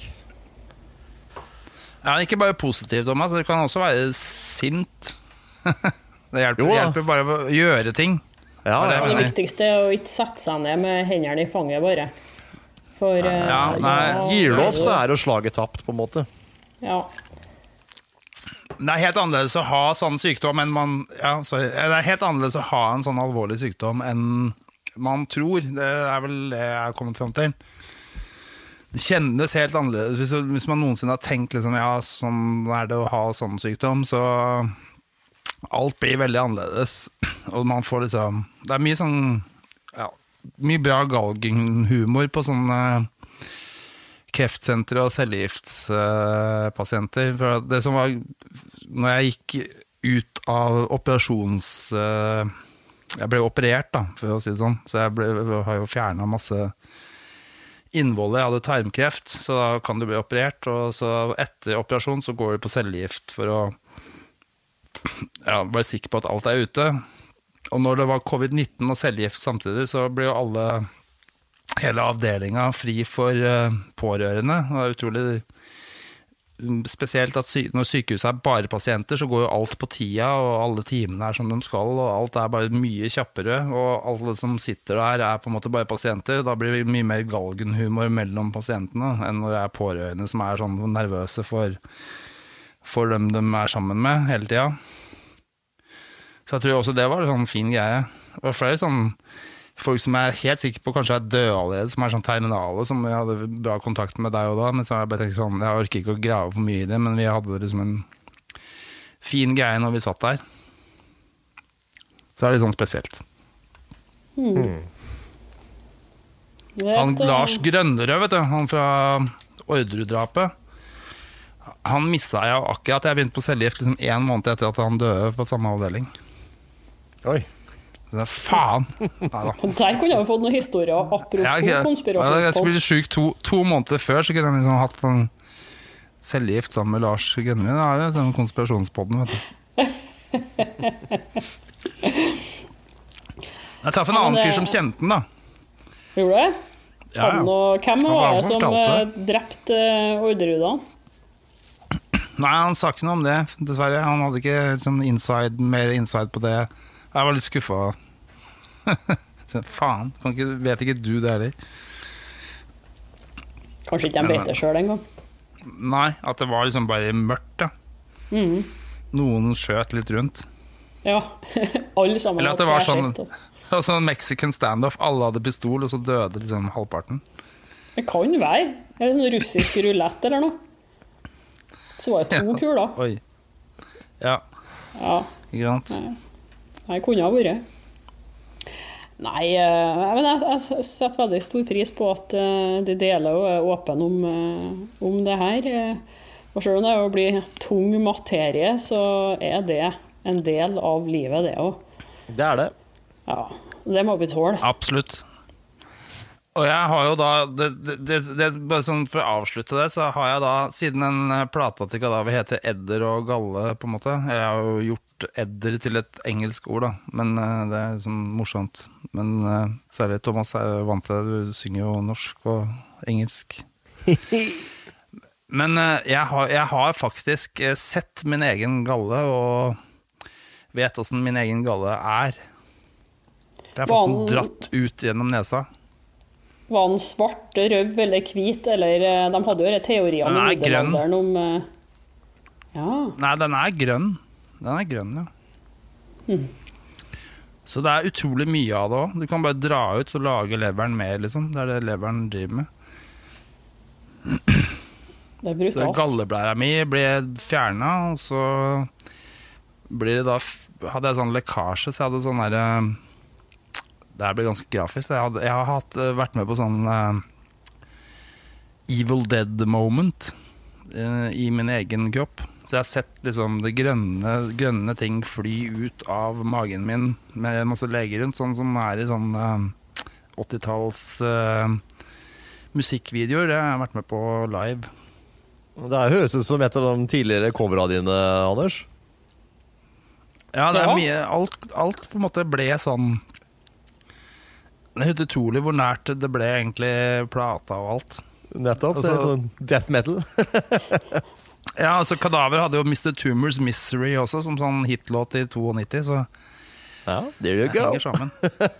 Ja, ikke bare positiv, Thomas, det kan også være sint. Det hjelper, det hjelper bare å gjøre ting. Ja, det, ja. Det viktigste er å ikke sette seg ned med hendene i fanget bare. For uh, ja, nei, gir du opp, så er det slaget tapt, på en måte. Ja. Det er helt annerledes å ha sånn sykdom enn man, ja, sorry, det er helt annerledes å ha en sånn alvorlig sykdom enn man tror, det er vel det jeg har kommet frem til. Det kjennes helt annerledes, hvis, hvis man noensinne har tenkt liksom, ja, sånn er det å ha sånn sykdom, så alt blir veldig annerledes, og man får liksom, det er mye sånn, ja, mye bra galgenhumor på sånne kreftsenter og cellegiftspasienter. For det som var, når jeg gikk ut av operasjons... Jeg ble operert da, for å si det sånn. Så jeg, ble, jeg har jo fjernet masse innvollet. Jeg hadde tarmkreft, så da kan du bli operert. Og så etter operasjon så går du på cellegift for å ja, være sikker på at alt er ute. Og når det var covid nitten og cellegift samtidig, så ble jo alle, hele avdelingen fri for uh, pårørende. Det var utrolig spesielt at sy når sykehuset er bare pasienter, så går jo alt på tida, og alle timene er som de skal, og alt er bare mye kjappere, og alle som sitter der er på en måte bare pasienter. Da blir det mye mer galgenhumor mellom pasientene, enn når det er pårørende som er sånn nervøse for, for dem de er sammen med hele tida. Så jeg tror også det var en sånn fin greie. Det var flere sånn folk som er helt sikre på kanskje er døde allerede, som er sånn terminale, som jeg hadde bra kontakt med deg og da, men så har jeg bare tenkt sånn, jeg orker ikke å grave for mye i det, men vi hadde liksom en fin greie når vi satt der. Så det er litt sånn spesielt. Hmm. Han Lars Grønnerød, vet du, han fra Orderud-drapet, han misset jeg akkurat, jeg begynte på cellegift liksom en måned etter at han døde på samme avdeling. Oi. Det er faen. Neida. Der kunne jeg fått noen historier apropos ja, okay. konspirasjonspodd. Jeg skulle bli syk to, to måneder før, så kunne jeg liksom hatt en cellegift sammen med Lars Grønnerød. Det er sånn konspirasjonspodden, vet du. Jeg traff en annen fyr som kjente den, da. Gjorde det? Ja, ja. Og hvem var det som fortalte. drepte Orderudene? Nei, han sa ikke noe om det, dessverre. Han hadde ikke liksom, inside, mer inside på det. Jeg var litt skuffet. Faen, kan ikke, vet ikke du det heller? Kanskje ikke de vet det selv en gang. Nei, at det var liksom bare mørkt, ja. Mm. Noen skjøt litt rundt. Ja, alle sammen. Eller at det var sånn, sånn Mexican standoff, alle hadde pistol, og så døde liksom halvparten. Det kan være. Eller sånn russisk rulett eller noe. Så var det to ja. kuler. Oi. Ja. Ja. Ikke sant? Nei. Nei, kunne ha vært. Nei, men jeg, jeg setter veldig stor pris på at de deler og er åpne om, om det her. Og selv om det er å bli tung materie, så er det en del av livet, det også. Det er det. Ja, det må vi tåle. Absolutt. Og jeg har jo da, det, det, det, det, bare sånn for å avslutte det, så har jeg da, siden en plata til Kadaver heter Edder og Galle, på en måte, jeg har jo gjort edder til et engelsk ord da, men uh, det er liksom morsomt. Men uh, særlig Thomas er vant til det, du synger jo norsk og engelsk. Men uh, jeg, har, jeg har faktisk uh, sett min egen galle, og vet hvordan min egen galle er. Jeg har fått den dratt ut gjennom nesa. Var den svart, rød eller hvit, eller de hadde jo teoriene i middelalderen om... Uh, ja. Nei, den er grønn. Den er grønn, ja. Mm. Så det er utrolig mye av det også. Du kan bare dra ut og lage leveren mer, liksom. Det er det leveren driver med. Det er brutalt. Så galleblæra mi ble fjernet, og så blir det da, hadde jeg sånn lekkasje, så jeg hadde sånn der, det her ble ganske grafisk. Jeg, hadde, jeg har hatt, vært med på sånn uh, Evil Dead moment uh, i min egen kropp. Så jeg har sett liksom det grønne, grønne ting fly ut av magen min med masse leger rundt, sånn som er i sånn uh, åttitalls uh, musikkvideoer. Det har jeg vært med på live. Det er høres ut som et av de tidligere covera dine, Anders. Ja, det er Ja. mye, alt, alt på en måte ble sånn. Det er helt utrolig hvor nært det ble egentlig plata og alt. Nettopp, Altså- det er sånn death metal. Ja, altså Kadaver hadde jo mister Tumors Misery også, som sånn hitlåt i nittito, så Ja, there you det go. henger sammen.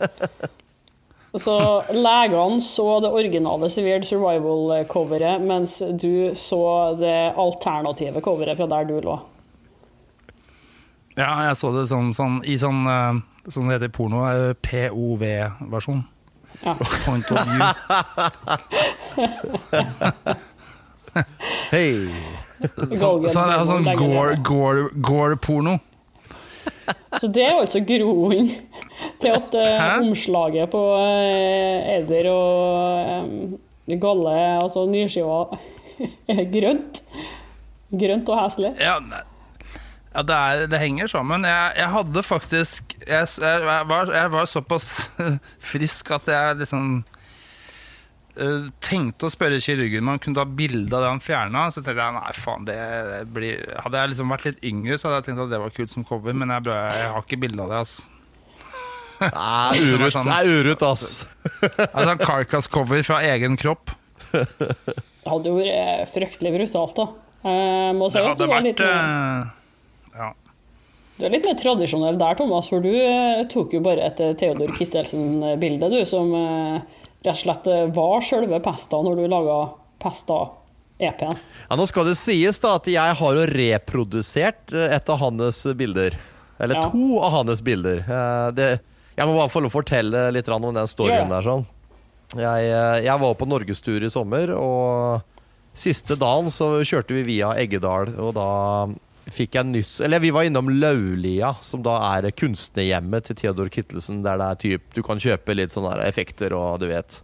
Så legene så det originale Severe Survival-coveret, mens du så det alternative coveret fra der du lå. Ja, jeg så det sånn, sånn i sånn, uh, som det heter i porno, uh, P O V-versjon. Ja. Point of view. Hei. Så, så det er sånn gore, gore, gore-porno. Så det er altså groen til at uh, Hæ? omslaget på uh, Edder og um, galle, altså nyskiva grønt. Grønt og heslig. Ja, ja det, er, det henger sammen. Jeg, jeg hadde faktisk jeg, jeg, var, jeg var såpass frisk at jeg liksom uh, tenkte å spørre kirurgen om han kunne ta bilde av det han fjernet. Så tenkte jeg, nei faen, det blir... Hadde jeg liksom vært litt yngre, så hadde jeg tenkt at det var kult som cover, men jeg, jeg har ikke bilde av det, altså. Nei, urut, sånn, nei, urut, ass. Altså en Carcass-cover fra egen kropp. Det hadde jo vært fryktelig brutalt, da. Jeg må si det at hadde du er vært litt mer, uh, ja. Du er litt mer tradisjonell der, Thomas, for du uh, tok jo bare et Theodor Kittelsen-bilde, du, som uh, rett og slett var selve Pesta når du laget Pesta-E P-en. Ja, nå skal det sies da at jeg har jo reprodusert et av hans bilder. Eller ja. to av hans bilder. Uh, det, jeg må bare få lov å fortelle litt om den storyen ja. der, sånn. Jeg, jeg var på Norgestur i sommer, og siste dagen så kjørte vi via Eggedal, og da fikk jeg nyss... Eller vi var innom Laulia, som da er kunstnerhjemmet til Theodor Kittelsen, der det er typ, du kan kjøpe litt sånne effekter, og du vet.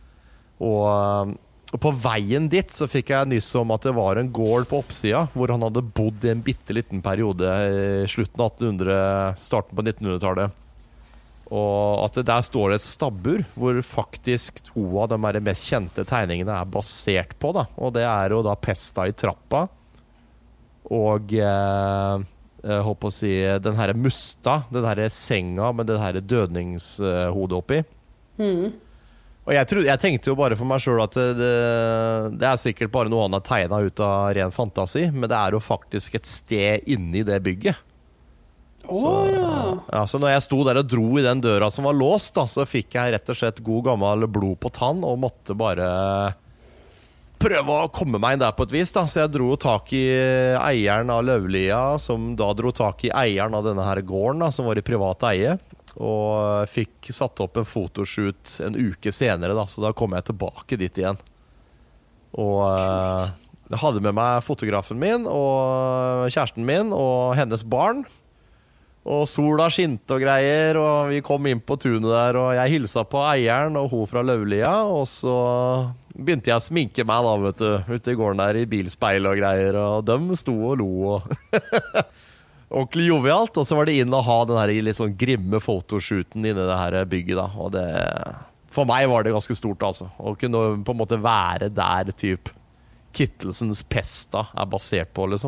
Og, og på veien dit så fikk jeg nyss om at det var en gård på oppsida, hvor han hadde bodd i en bitteliten periode i slutten av attenhundre, starten på nittenhundretallet. Og at det der står det et stabbur hvor faktisk to av de mest kjente tegningene er basert på da. Og det er jo da Pesta i trappa og eh, jeg håper å si den her musta, den her senga med den her dødningshodet oppi. Mm. Og jeg, trodde, jeg tenkte jo bare for meg selv at det, det, det er sikkert bare noe han har tegnet ut av ren fantasi, men det er jo faktisk et sted inne i det bygget. Så, oh, ja. Ja, så når jeg sto der og dro i den døra som var låst da, så fikk jeg rett og slett god gammel blod på tann og måtte bare prøve å komme meg inn der på et vis da. Så jeg dro tak i eieren av Laulia, som da dro tak i eieren av denne her gården da, som var i privat eie, og fikk satt opp en fotoshoot en uke senere da, så da kom jeg tilbake dit igjen. Og jeg hadde med meg fotografen min og kjæresten min og hennes barn. Og sola skinte og greier, og vi kom inn på tunet der, og jeg hilsa på eieren og hun fra Laulia, og så begynte jeg å sminke meg da, vet du, ute i gården der i bilspeil og greier, og de sto og lo og ordentlig jovialt, og så var det inn å ha den her litt sånn grimme fotoshooten inne i det her bygget da, og det, for meg var det ganske stort altså, å kunne på en måte være der typ Kittelsens Pesta er basert på liksom.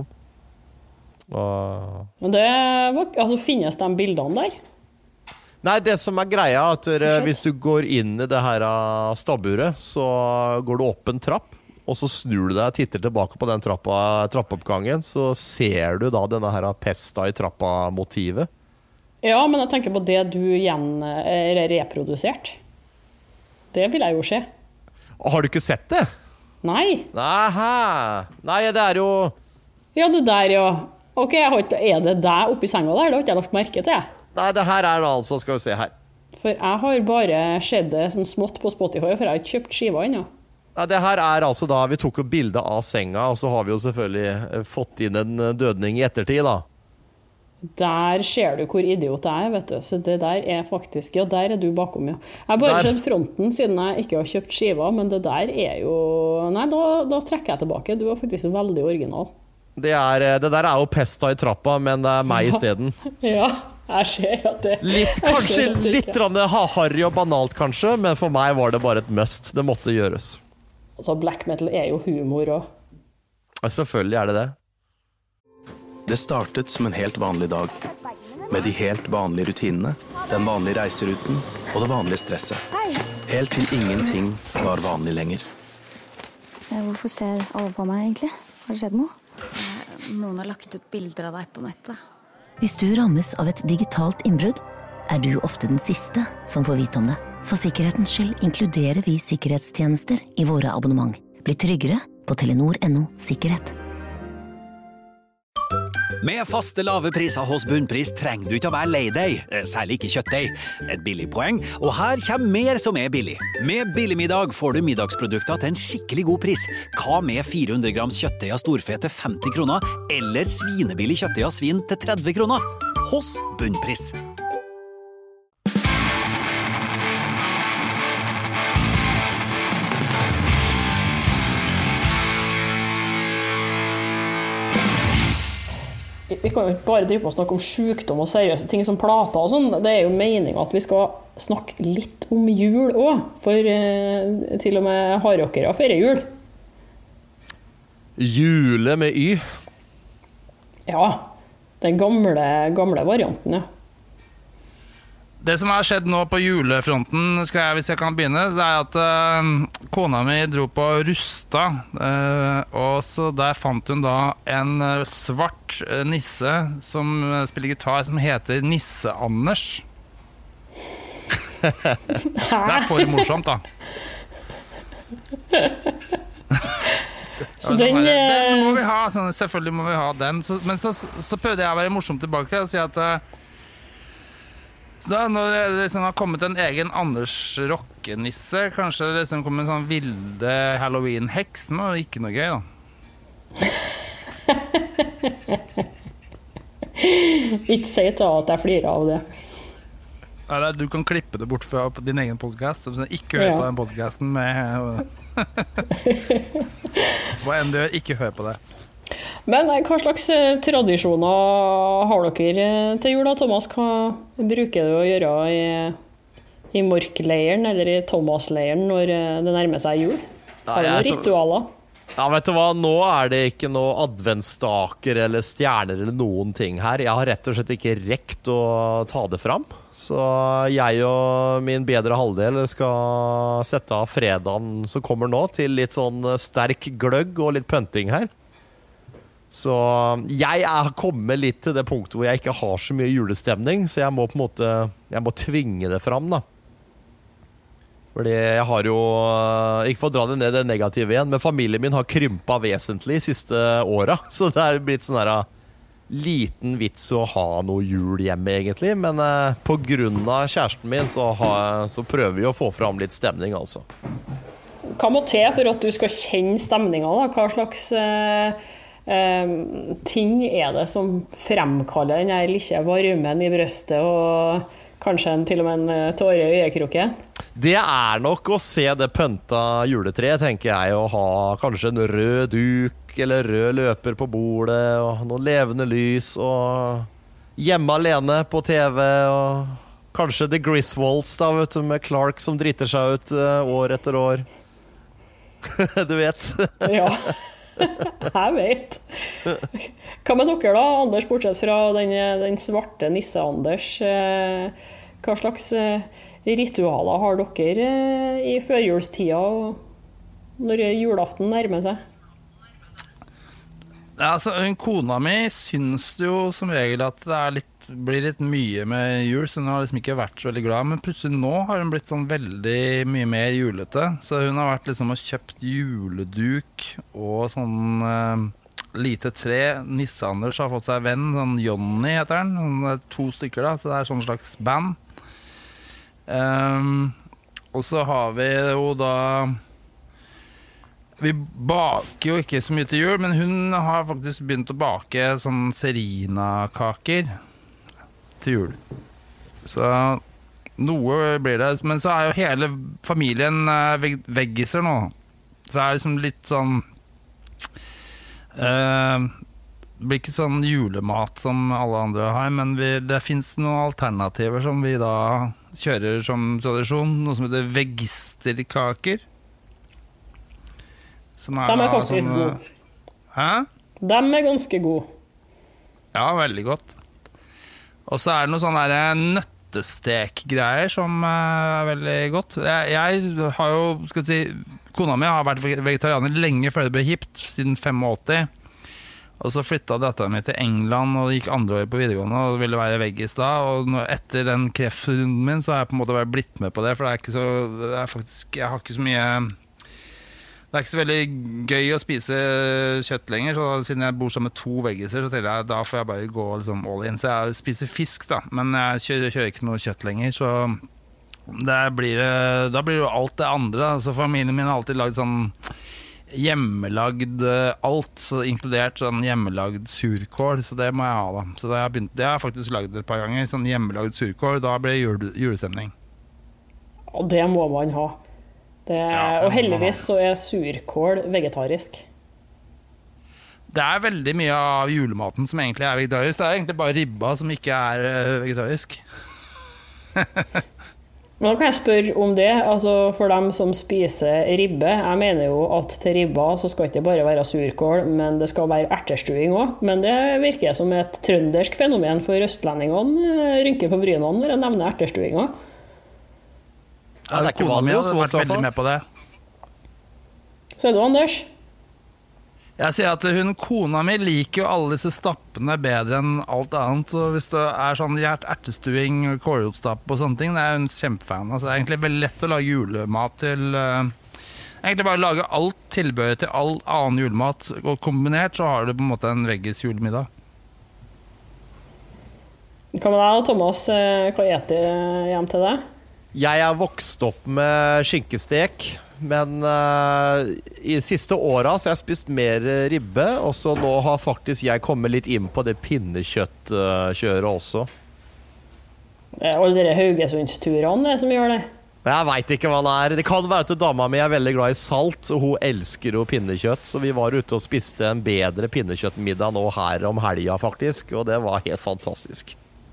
Og... Men det var, altså finnes de bildene der? Nei, det som er greia er at uh, hvis du går inn i det her stabburet, så går du opp en trapp, og så snur du deg og titter tilbake på den trappa, trappoppgangen, så ser du da denne her Pesta i trappa-motivet. Ja, men jeg tenker på det du igjen er reprodusert. Det vil jeg jo se. Har du ikke sett det? Nei. Nei, Nei, det er jo... Ja, det der, ja. Ok, jeg har ikke, er det deg oppi senga der? Det har ikke jeg lagt merke til. Nei, det her er det altså, skal vi se her. For jeg har bare sett det sånn smått på Spotify, for jeg har ikke kjøpt skiva ennå. Nei, det her er altså da, vi tok jo bilde av senga, og så har vi jo selvfølgelig fått inn en dødning i ettertid da. Der ser du hvor idiot jeg er, vet du. Så det der er faktisk, ja, der er du bakom, ja. Jeg har bare sett fronten siden jeg ikke har kjøpt skiva, men det der er jo... Nei, da, da trekker jeg tilbake. Du er faktisk veldig original. Det, er, det der er jo Pesta i trappa, men det er meg i stedet. Ja, jeg ser at det... Litt, kanskje det litt harry og banalt kanskje, men for meg var det bare et must. Det måtte gjøres. Altså, black metal er jo humor også. Ja, selvfølgelig er det det. Det startet som en helt vanlig dag, med de helt vanlige rutinene, den vanlige reiseruten og det vanlige stresset. Helt til ingenting var vanlig lenger. Hvorfor ser alle på meg egentlig? Har det skjedd noe? Noen har lagt ut bilder av deg på nettet. Hvis du rammes av et digitalt innbrudd, er du ofte den siste som får vite om det. For sikkerhetens skyld inkluderer vi sikkerhetstjenester i våre abonnement. Bli tryggere på telenor punktum no sikkerhet. Med faste lave priser hos Bunnpris trenger du ikke å være lei deg, særlig ikke kjøttdeig. Et billig poeng, og her kommer mer som er billig. Med billigmiddag får du middagsprodukter til en skikkelig god pris. Hva med fire hundre grams kjøttdeig av storfe til femti kroner, eller svinebillig kjøttdeig av svin til tretti kroner? Hos Bunnpris. vi kan jo ikke bare drive på å snakke om sykdom og seriøse ting som plater og sånn. Det er jo meningen at vi skal snakke litt om jul også, for eh, til og med hardrockere feirer jul. Jule med Y? Ja, den gamle, gamle varianten, ja. Det som har skjedd nå på julefronten, skal jeg, hvis jeg kan begynne, det er at uh, kona mi dro på Rusta, uh, og så der fant hun da en uh, svart uh, nisse som uh, spiller gitar, som heter Nisse-Anders. Det er for morsomt, da. Så den, sånn her, den må vi ha, sånn, selvfølgelig må vi ha den. Så, men så, så prøvde jeg å være morsom tilbake og si at uh, så da, når det liksom har kommet en egen Anders Rockenisse, kanskje det liksom kommer en sånn vilde Halloween-heks, men det er ikke noe gøy, da. Ikke si til at jeg flirer av det. Nei, du kan klippe det bort fra din egen podcast, så ikke hør ja. På den podcasten med... Hva enn du gjør, ikke hør på det. Men hva slags tradisjoner har dere til jul da, Thomas? Hva bruker du å gjøre i, i Mork-leiren eller i Thomas-leiren når det nærmer seg jul? Har du noen ritualer? Ja, vet du hva? Nå er det ikke noe adventsstaker eller stjerner eller noen ting her. Jeg har rett og slett ikke rekt å ta det fram. Så jeg og min bedre halvdel skal sette av fredagen som kommer nå til litt sånn sterk gløgg og litt pønting her. Så jeg er kommet litt til det punktet hvor jeg ikke har så mye julestemning, så jeg må på en måte jeg må tvinge det fram da. Fordi jeg har jo, ikke for å dra det ned det negative igjen, men familien min har krympet vesentlig de siste årene, så det er blitt sånn her liten vits å ha noe jul hjemme egentlig, men eh, på grunn av kjæresten min så, har, så prøver vi å få fram litt stemning altså. Hva må til for at du skal kjenne stemningen da? Hva slags... Eh Um, ting er det som fremkaller den her lille varmen i brøstet og kanskje en, til og med en tåre i øyekroken? Det er nok å se det pønta juletreet, tenker jeg, og ha kanskje en rød duk eller rød løper på bordet og noen levende lys og hjemme alene på T V og kanskje The Griswolds da, vet du, med Clark som driter seg ut uh, år etter år. Du vet. Ja. Jeg vet. Hva med dere da, Anders, bortsett fra den, den svarte nisse-Anders? Hva slags ritualer har dere i førjulstida når julaften nærmer seg? Ja, altså, kona mi syns jo som regel at det er litt, blir litt mye med jul, så hun har liksom ikke vært så veldig glad, men plutselig nå har hun blitt sånn veldig mye mer julete, så hun har vært liksom og kjøpt juleduk og sånn uh, lite tre. Nisse-Anders har fått seg venn, sånn Johnny heter han, det er to stykker da, så det er sånn slags band. Um, og så har vi jo da vi baker jo ikke så mye til jul, men hun har faktisk begynt å bake sånn Serina-kaker til jul. Så noe blir det, men så er jo hele familien veg- veggiser nå. Så det er liksom litt sånn uh, det blir ikke sånn julemat som alle andre har, men vi, det finnes noen alternativer som vi da kjører som tradisjon, noe som heter veggisterkaker. Som er, de er faktisk sånn, gode. Hæ? De er ganske gode. Ja, veldig godt. Og så er det noen sånne der nøttestek-greier som er veldig godt. Jeg, jeg har jo, skal jeg si, kona mi har vært vegetarianer lenge før det ble hipt, siden åttifem. Og så flyttet datteren min til England og gikk andre år på videregående og ville være veggis da. Og etter den kreftrunden min så har jeg på en måte vært blitt med på det, for det er ikke så, det er faktisk, jeg har ikke så mye... Det er ikke så veldig gøy å spise kjøtt lenger, så siden jeg bor sammen med to veggiser, så tenker jeg da får jeg bare gå liksom all in. Så jeg spiser fisk da, men jeg kjører, kjører ikke noe kjøtt lenger, så der blir det, da blir det jo alt det andre. Så familien min har alltid lagd sånn hjemmelagd alt, så inkludert sånn hjemmelagd surkål, så det må jeg ha da. Så det har, begynt, det har jeg faktisk lagd et par ganger, sånn hjemmelagd surkål, da blir det jule, julestemning. Og det må man ha. Det, ja, og heldigvis så er surkål vegetarisk. Det er veldig mye av julematen som egentlig er vegetarisk. Det er egentlig bare ribba som ikke er vegetarisk. Men da kan jeg spørre om det, altså for dem som spiser ribbe. Jeg mener jo at til ribba så skal ikke bare være surkål, men det skal være ertestuing også. Men det virker som et trøndersk fenomen for østlendingene rynker på brynene når jeg nevner ertestuinga. Ja, det er ikke vanlig, jeg har vært veldig med på det. Ser du, Anders? Jeg sier at hun, kona mi liker jo alle disse stappene bedre enn alt annet, så hvis det er sånn hjert, ertestuing, kålrotstapp og sånne ting, det er hun kjempefan. Altså, det er egentlig veldig lett å lage julemat til, uh, egentlig bare lage alt tilbehør til all annen julemat, og kombinert så har du på en måte en veggis julemiddag. Hva med deg, Thomas? Hva eter hjem til deg? Jeg er vokst opp med skinkestek, men uh, i siste året så har jeg spist mer ribbe, og så nå har faktisk jeg kommet litt inn på det pinnekjøttkjøret også. Det er alle de Haugesundsturene som gjør det. Jeg vet ikke hva det er. Det kan være at dama mi er veldig glad i salt, og hun elsker jo pinnekjøtt, så vi var ute og spiste en bedre pinnekjøttmiddag nå her om helga faktisk, og det var helt fantastisk.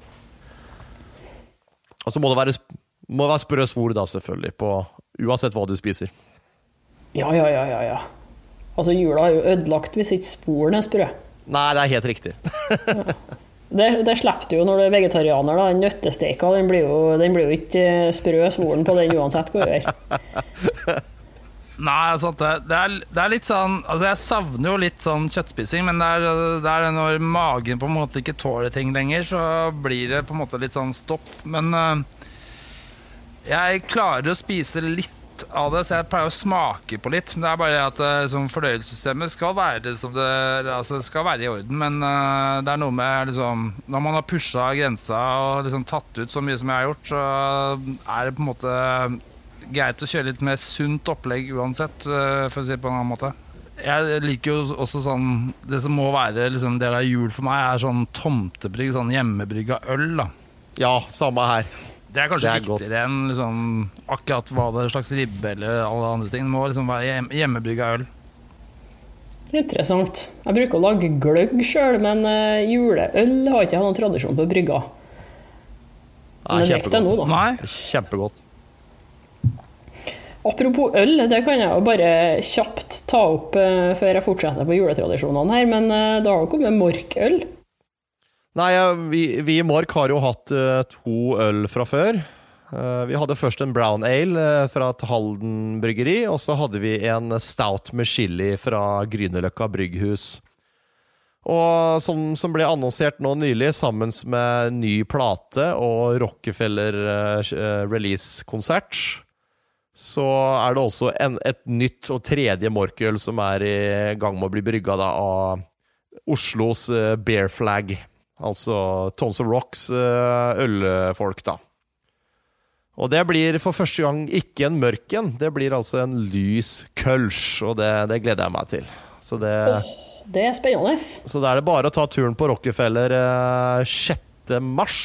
Og så må det være, må det være sprø svor da selvfølgelig, på, uansett hva du spiser. Ja, ja, ja, ja, ja. Altså jula er jo ødelagt hvis ikke sporene er sprø. Nei, det er helt riktig. Ja. Det, det slipper du jo når du er vegetarianer da. Den nøttesteika, den blir jo, den blir jo ikke sprø svoren på den uansett hva du gjør. Nei, altså det, det, er, det er litt sånn, altså jeg savner jo litt sånn kjøttspising, men det er, det er når magen på en måte ikke tåler ting lenger, så blir det på en måte litt sånn stopp. Men uh, jeg klarer å spise litt av det, så jeg pleier å smake på litt. Men det er bare at liksom, fordøyelsessystemet skal være, som det, altså, det skal være i orden, men uh, det er noe med liksom, når man har pushet grensa og liksom, tatt ut så mye som jeg har gjort, så er det på en måte greit å kjøre litt mer sunt opplegg uansett, uh, for å si det på en annen måte. Jeg liker jo også sånn, det som må være liksom, del av jul for meg er sånn tomtebrygg, sånn hjemmebrygga øl da. Ja, samme her. Det er kanskje det er viktigere enn liksom, akkurat hva det er slags ribbe eller alle andre ting. Det må liksom være hjemmebrygga øl. Interessant. Jeg bruker å lage gløgg selv, men uh, juleøl har ikke jeg noen tradisjon for brygga. Nei, kjempegodt. Nå, Nei. Kjempegodt. Apropos øl, det kan jeg jo bare kjapt ta opp uh, før jeg fortsetter på juletradisjonene her, men uh, da har det kommet morkøl. Nei, vi, vi i Mork har jo hatt uh, to øl fra før. Uh, vi hadde først en brown ale uh, fra et Halden bryggeri, og så hadde vi en stout med chili fra Grünerløkka brygghus. Og som, som ble annonsert nå nylig, sammen med ny plate og Rockefeller uh, release-konsert, så er det også en, et nytt og tredje morkøl som er i gang med å bli brygget da, av Oslos uh, Bear Flag. Altså Tons of Rocks ølfolk da. Og det blir for første gang ikke en mørken, det blir altså en lys kølsch, og det, det gleder jeg meg til. Så det, oh, det er spennende. Så da er det bare å ta turen på Rockefeller sjette mars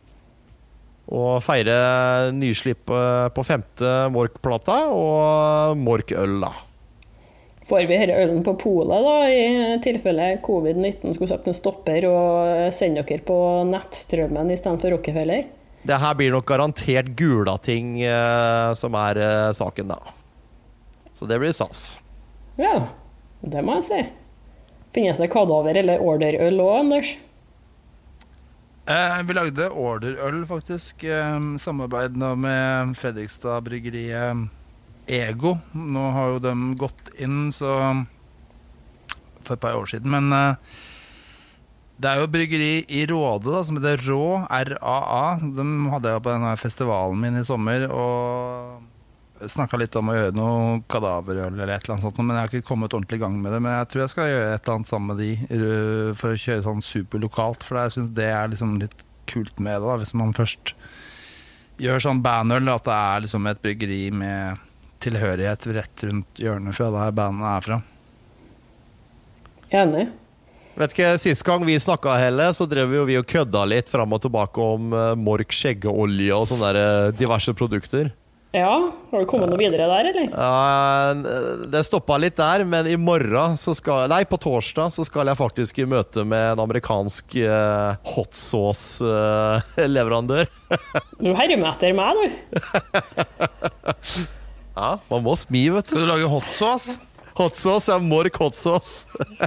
og feire nyslipp på femte Mork-plata og Mork-øl da. Får vi denne ølen på polet da, i tilfelle covid nitten skulle sette en stopper og sende dere på nettstrømmen i stedet for Rockefeller? Det her blir nok garantert gula ting eh, som er eh, saken da. Så det blir stas. Ja, det må jeg si. Finnes det kadaver eller orderøl også, Anders? Eh, vi lagde orderøl faktisk, eh, samarbeid med Fredrikstad bryggeriet Ego. Nå har jo de gått inn så for et par år siden, men uh, det er jo bryggeri i Råde da, som heter Rå, R A A. De hadde jeg på denne festivalen min i sommer og snakket litt om å gjøre noe kadaverøl eller et eller annet sånt, men jeg har ikke kommet ordentlig i gang med det. Men jeg tror jeg skal gjøre et eller annet sammen med de for å kjøre sånn superlokalt, for jeg synes det er liksom litt kult med det da, hvis man først gjør sånn bandøl, at det er liksom et bryggeri med tilhørighet rett rundt hjørnet fra der bandet er fra. Enig. Vet ikke, sist gang vi snakket Helle, så drev jo vi og kødda litt frem og tilbake om uh, Mork skjeggeolje og sånne der, uh, diverse produkter. Ja, har du kommet noe videre der, eller? Ja, det stoppet litt der, men i morgen så skal, nei, på torsdag så skal jeg faktisk i møte med en amerikansk uh, hot sauce-leverandør. Uh, du herrer meg etter meg, du. Ja, man må smi, vet du. Skal du lage hot sauce? Hot sauce er mork hot sauce.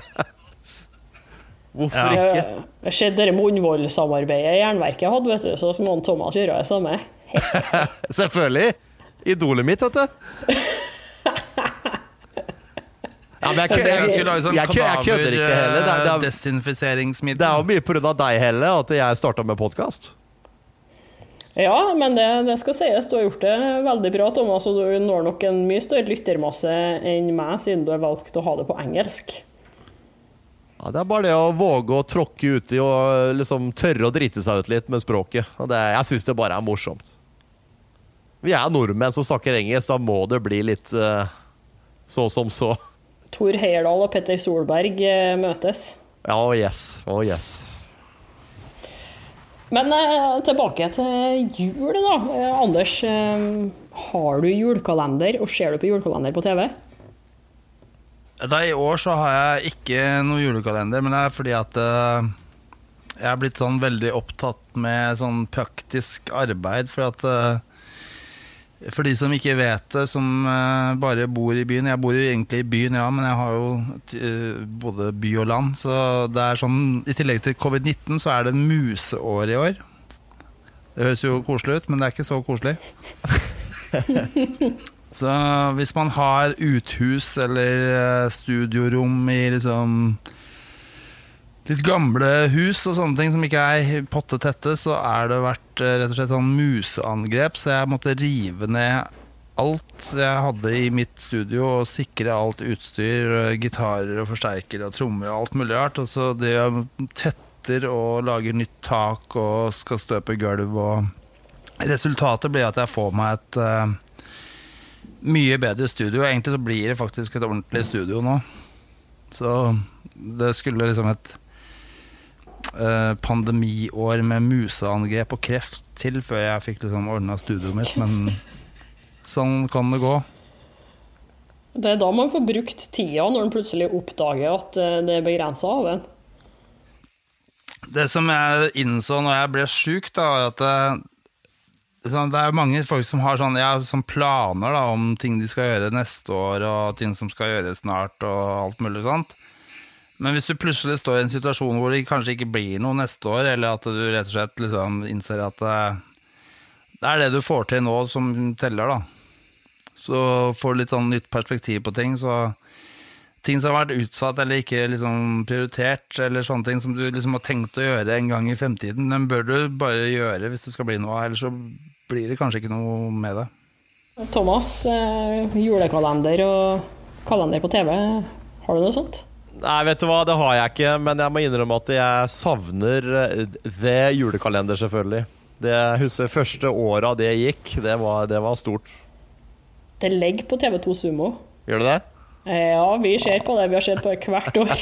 Hvorfor ja. ikke? Jeg har sett dere munnvollsamarbeidet Jernverket hadde, vet du, så må Thomas gjøre det samme. Selvfølgelig. Idolet mitt, vet du. Ja, men jeg, jeg, jeg, jeg, jeg, jeg kødder ikke heller. Det er, det er, desinfiseringsmiddel. Det er jo mye på grunn av deg heller at jeg startet med podcast. Ja, men det, det skal sies, du har gjort det veldig bra, Thomas, og du når nok en mye større lyttermasse enn meg, siden du har valgt å ha det på engelsk. Ja, det er bare det å våge å tråkke ut i og liksom tørre å drite seg ut litt med språket. Og det, jeg synes det bare er morsomt. Vi er nordmenn som snakker engelsk, da må det bli litt uh, så som så. Tor Heyerdahl og Petter Solberg uh, møtes. Ja, oh yes, oh yes. Men uh, tilbake til jul da. Uh, Anders, uh, har du julekalender, og ser du på julekalender på T V? Da, I år så har jeg ikke noe julekalender, men det er fordi at uh, jeg er blitt sånn veldig opptatt med sånn praktisk arbeid, for at uh, for de som ikke vet det, som uh, bare bor i byen, jeg bor jo egentlig i byen, ja, men jeg har jo uh, både by og land, så det er sånn, i tillegg til covid nitten så er det museår i år. Det høres jo koselig ut, men det er ikke så koselig. Så hvis man har uthus eller studiorom i liksom litt gamle hus og sånne ting som ikke er pottetette, så er det vært rett og slett sånn museangrep, så jeg måtte rive ned alt jeg hadde i mitt studio og sikre alt utstyr, gitarer og forsterker og trommer og alt mulig rart, og så det tetter og lager nytt tak og skal støpe gulv, og resultatet blir at jeg får meg et uh, mye bedre studio. Egentlig så blir det faktisk et ordentlig studio nå. Så det skulle liksom et uh, pandemiår med museangrep og kreft til før jeg fikk liksom ordnet studioet mitt, men sånn kan det gå. Det er da man får brukt tida når man plutselig oppdager at det er begrenset av en. Det som jeg innså når jeg ble syk da, er at det, det er mange folk som har sånn, ja, som planer da, om ting de skal gjøre neste år, og ting som skal gjøres snart, og alt mulig sånt. Men hvis du plutselig står i en situasjon hvor det kanskje ikke blir noe neste år, eller at du rett og slett liksom innser at det, det er det du får til nå som teller da, så får du litt sånn nytt perspektiv på ting, så ting som har vært utsatt eller ikke liksom prioritert, eller sånne ting som du liksom har tenkt å gjøre en gang i fremtiden, den bør du bare gjøre hvis det skal bli noe, ellers så blir det kanskje ikke noe med det. Thomas, julekalender og kalender på T V, har du noe sånt? Nei, vet du hva, det har jeg ikke, men jeg må innrømme at jeg savner det julekalender selvfølgelig. Det jeg husker første året det gikk, det var, det var stort. Det legger på T V to Sumo. Gjør det det? Ja, vi ser på det. Vi har sett på det hvert år.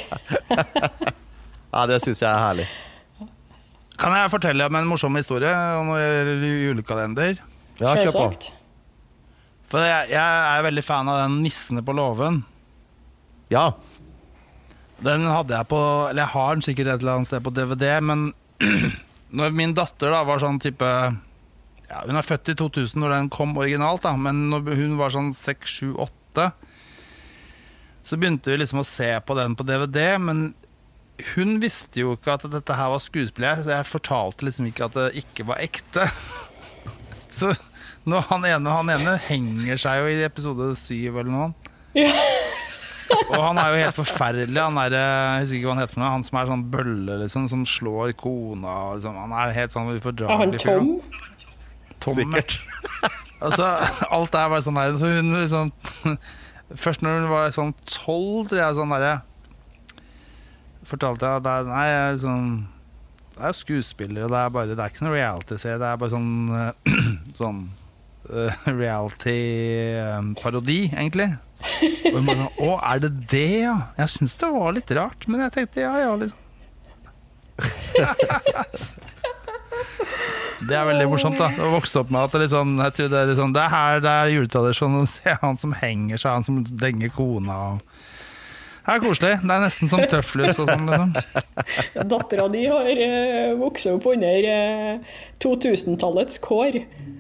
Ja, det synes jeg er herlig. Kan jeg fortelle om en morsom historie om julekalender? Ja, kjør på. For jeg, jeg er veldig fan av den Nissene på låven. Ja. Den hadde jeg på, eller jeg har den sikkert et eller annet sted på D V D, men når min datter da var sånn type, ja, hun er født i to tusen når den kom originalt da, men når hun var sånn seks, sju, åtte, så begynte vi liksom å se på den på D V D, men hun visste jo ikke at dette her var skuespiller, så jeg fortalte liksom ikke at det ikke var ekte. Så når han ene, han ene henger seg jo i episode syv eller noe. Ja. Og han er jo helt forferdelig, han er, jeg husker ikke hva han heter for noe, han som er sånn bølle liksom, som slår kona, liksom. Han er helt sånn ufordragelig. Er han Tom? Tom, sikkert. Altså, alt er bare sånn der, så hun liksom... Først når hun var sånn tolv, tror jeg, sånn der, fortalte jeg at nei, jeg er sånn, det er jo skuespiller, og det er bare, det er ikke noe reality-serie, det er bare sånn, sånn uh, reality-parodi, egentlig. Og hun bare, å, er det det, ja? Jeg synes det var litt rart, men jeg tenkte, ja, ja, liksom. Det er veldig morsomt da. Å vokse opp med at det er litt sånn, jeg tror det er litt sånn, det er her det er juletradisjon, å se han som henger seg, han som denger kona. Og... Det er koselig, det er nesten som tøfflus og sånn liksom. Datteren din har uh, vokset opp under uh, to-tusen-tallets kår.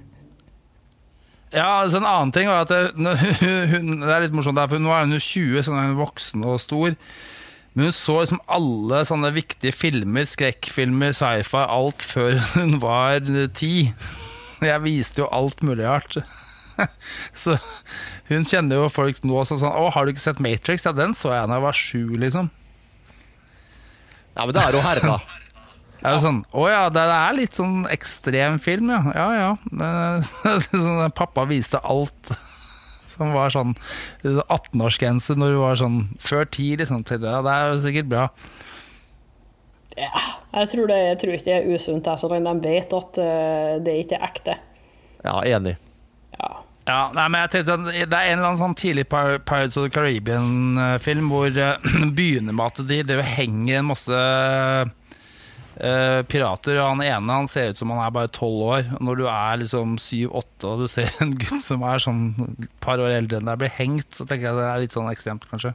Ja, altså en annen ting var at det, hun, det er litt morsomt der, for nå er hun jo tjue, sånn er hun voksen og stor. Men hun så liksom alle sånne viktige filmer, skrekkfilmer, sci-fi, alt før hun var ti. Jeg viste jo alt mulig rart. Så hun kjenner jo folk nå som sånn, å, har du ikke sett Matrix? Ja, den så jeg da jeg var sju, liksom. Ja, men det er jo her da. Er det sånn, å ja, det er litt sånn ekstrem film, ja. Ja, ja. Det, sånn, pappa viste alt. Som var sånn atten-årsgrense når du var sånn før ti, liksom. Det er jo sikkert bra. Ja, jeg tror, det, jeg tror ikke det er usunt, så lenge de vet at uh, det ikke er ekte. Ja, enig. Ja. Ja, nei, men jeg tenkte at det er en eller annen sånn tidlig Pirates of the Caribbean-film hvor det uh, begynner med at de, de henger en masse... Uh, pirater, og han ene han ser ut som han er bare tolv år, og når du er liksom syv åtte og du ser en gutt som er sånn et par år eldre enn deg blir hengt, så tenker jeg det er litt sånn ekstremt kanskje.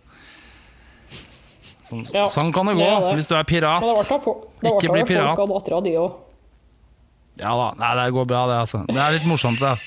Sånn, ja, sånn kan det gå det det. Hvis du er pirat. Det var for, det var ikke bli pirat. Folk av datteren de også. Ja da, nei, det går bra det altså. Det er litt morsomt det.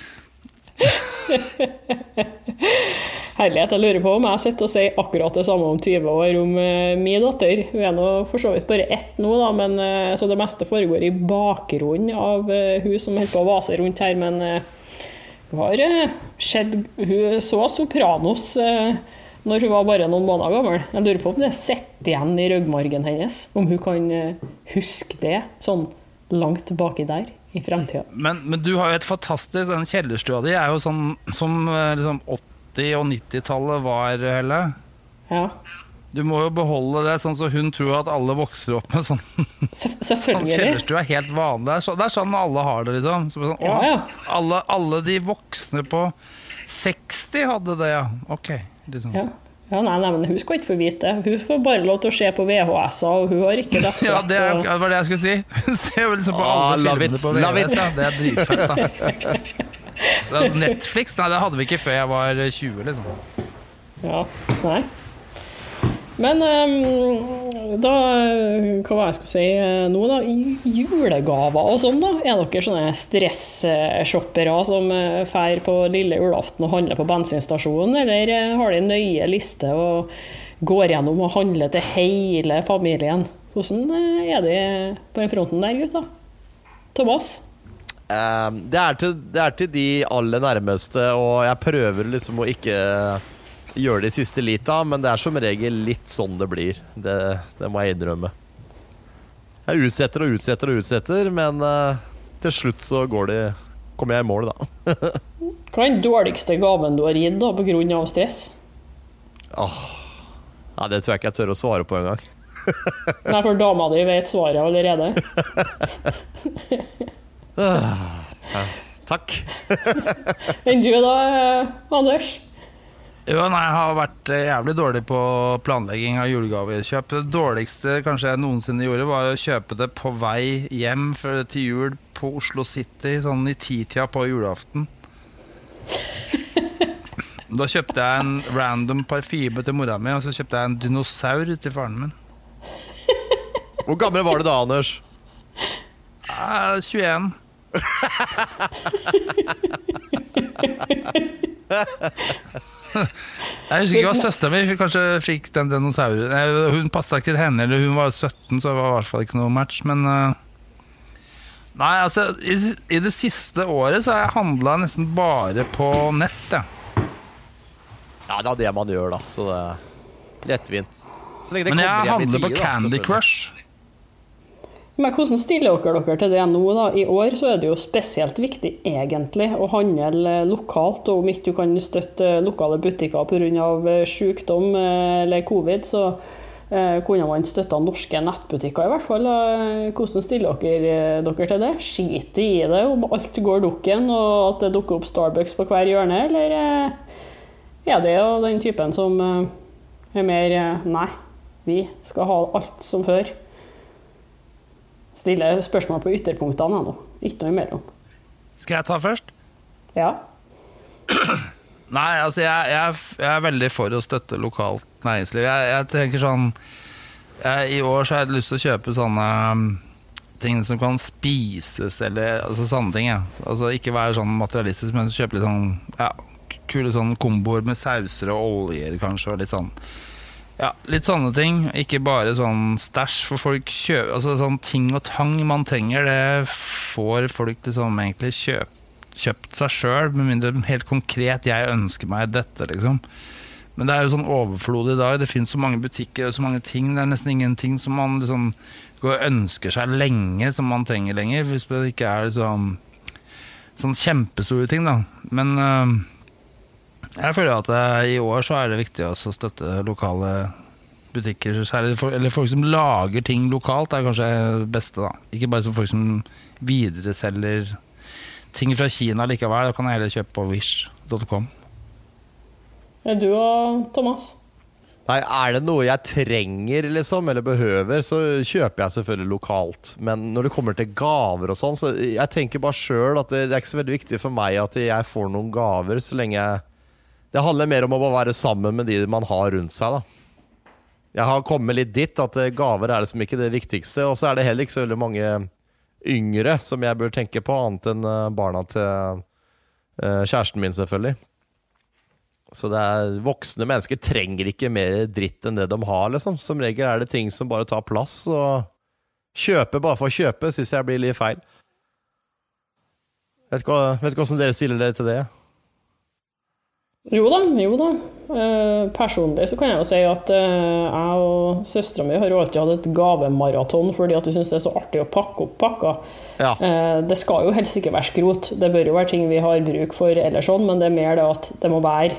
Herlighet, jeg lurer på om jeg sitter og sier akkurat det samme om tyve år om uh, min datter. Hun er nå for så vidt bare ett nå da, men uh, så det meste foregår i bakgrunnen av uh, hun som helt på å vase rundt her, men uh, hun har uh, skjedd, hun så Sopranos uh, når hun var bare noen måneder gammel. Jeg lurer på om det sitter igjen i røgmargen hennes, om hun kan uh, huske det sånn langt baki der i fremtiden. Men, men du har jo et fantastisk, den kjellerstua di er jo sånn som liksom åtti- og nittitallet var, Helle. Ja. Du må jo beholde det, sånn så hun tror at alle vokser opp med sånn. Sånn kjellerstua er helt vanlig. Det er, så, det er sånn alle har det, liksom. Så sånn, ja, ja. Alle, alle de voksne på seksti hadde det, ja. Ok, liksom. Ja. Ja, nei, nei, men hun skal ikke få vite. Hun får bare lov til å se på V H S-er, og hun har ikke dette. Ja, det, er, det var det jeg skulle si. Hun ser jo liksom på alle ah, filmene på V H S. Ja. Det er dritfett, da. Så altså, Netflix, nei, det hadde vi ikke før jeg var tjue, liksom. Ja, nei. Men um, da, hva var jeg skulle si nå da? Julegaver og sånn da? Er dere sånne stress-shoppere som fer på lille julaften og handler på bensinstasjonen, eller har de en nøye liste og går gjennom og handler til hele familien? Hvordan er det på den fronten der, gutta? Thomas? Um, det, er til, det er til de aller nærmeste, og jeg prøver liksom å ikke gjøre det i siste lita, men det er som regel litt sånn det blir. Det, det må jeg innrømme. Jeg utsetter og utsetter og utsetter, men uh, til slutt så går det, kommer jeg i mål da. Hva er den dårligste gaven du har gitt da, på grunn av stress? Åh, ja, det tror jeg ikke jeg tør å svare på en gang. Nei, for dama di vet svaret allerede. Ja, takk. Enn du da, Anders? Jo, nei, jeg har vært jævlig dårlig på planlegging av julegavekjøp. Det dårligste kanskje jeg noensinne gjorde var å kjøpe det på vei hjem til jul på Oslo City, sånn i titida på julaften. Da kjøpte jeg en random parfyme til mora mi, og så kjøpte jeg en dinosaur til faren min. Hvor gammel var du da, Anders? Eh, tjueen. Jeg husker ikke hva søsteren min kanskje fikk den dinosauren. Hun passet ikke til henne, eller hun var sytten, så det var i hvert fall ikke noe match. Men uh, nei, altså i, i det siste året så har jeg handlet nesten bare på nett, ja. Ja, det er det man gjør da, så det er lettvint. Så lenge det men jeg handler på tide, Candy da, Crush. Men hvordan stiller dere dere til det nå da? I år så er det jo spesielt viktig egentlig å handle lokalt, og om ikke du kan støtte lokale butikker på grunn av sykdom eller covid, så eh, kunne man støtte norske nettbutikker i hvert fall. Hvordan stiller dere dere til det? Skiter i det om alt går dukken, og at det dukker opp Starbucks på hver hjørne, eller eh, er det jo den typen som eh, er mer, eh, nei, vi skal ha alt som før? Stille spørsmål på ytterpunktene nå. Ikke noe imellom. Skal jeg ta først? Ja. Nei, altså jeg, jeg, jeg er veldig for å støtte lokalt næringsliv. Jeg, jeg tenker sånn jeg, I år så har jeg lyst til å kjøpe sånne ting som kan spises, eller altså sånne ting. Ja. Altså ikke være sånn materialistisk, men kjøpe litt sånn ja, kule sånn komboer med sauser og oljer kanskje, og litt sånn ja, litt sånne ting. Ikke bare sånn stæsj, for folk kjøper altså sånn ting og tang man trenger, det får folk liksom egentlig kjøpe kjøpt seg selv, med mindre helt konkret jeg ønsker meg dette liksom. Men det er jo sånn overflod i dag, det finnes så mange butikker og så mange ting, det er nesten ingenting som man liksom går og ønsker seg lenge som man trenger lenger, hvis det ikke er liksom sånn kjempestore ting da. Men øh, jeg føler at øh, i år så er det viktig også å støtte lokale butikker, for, eller folk som lager ting lokalt er kanskje det beste da. Ikke bare som folk som videreselger ting fra Kina likevel, da kan jeg heller kjøpe på wish punktum com. Er du og Thomas? Nei, er det noe jeg trenger liksom, eller behøver, så kjøper jeg selvfølgelig lokalt. Men når det kommer til gaver og sånn, så jeg tenker bare selv at det er ikke så veldig viktig for meg at jeg får noen gaver, så lenge jeg... Det handler mer om å bare være sammen med de man har rundt seg da. Jeg har kommet litt dit at gaver er liksom ikke det viktigste, og så er det heller ikke så veldig mange yngre som jeg bør tenke på, annet enn barna til kjæresten min selvfølgelig. Så det er, voksne mennesker trenger ikke mer dritt enn det de har liksom. Som regel er det ting som bare tar plass, og kjøpe bare for å kjøpe synes jeg blir litt feil. Vet du hvordan dere stiller dere til det? Jo da, jo da. Eh, personlig så kan jeg jo si at eh, jeg og søsteren min har jo alltid hatt et gavemaraton fordi at du synes det er så artig å pakke opp pakker. Ja. Eh, det skal jo helst ikke være skrot. Det bør jo være ting vi har bruk for eller sånn, men det er mer det at det må være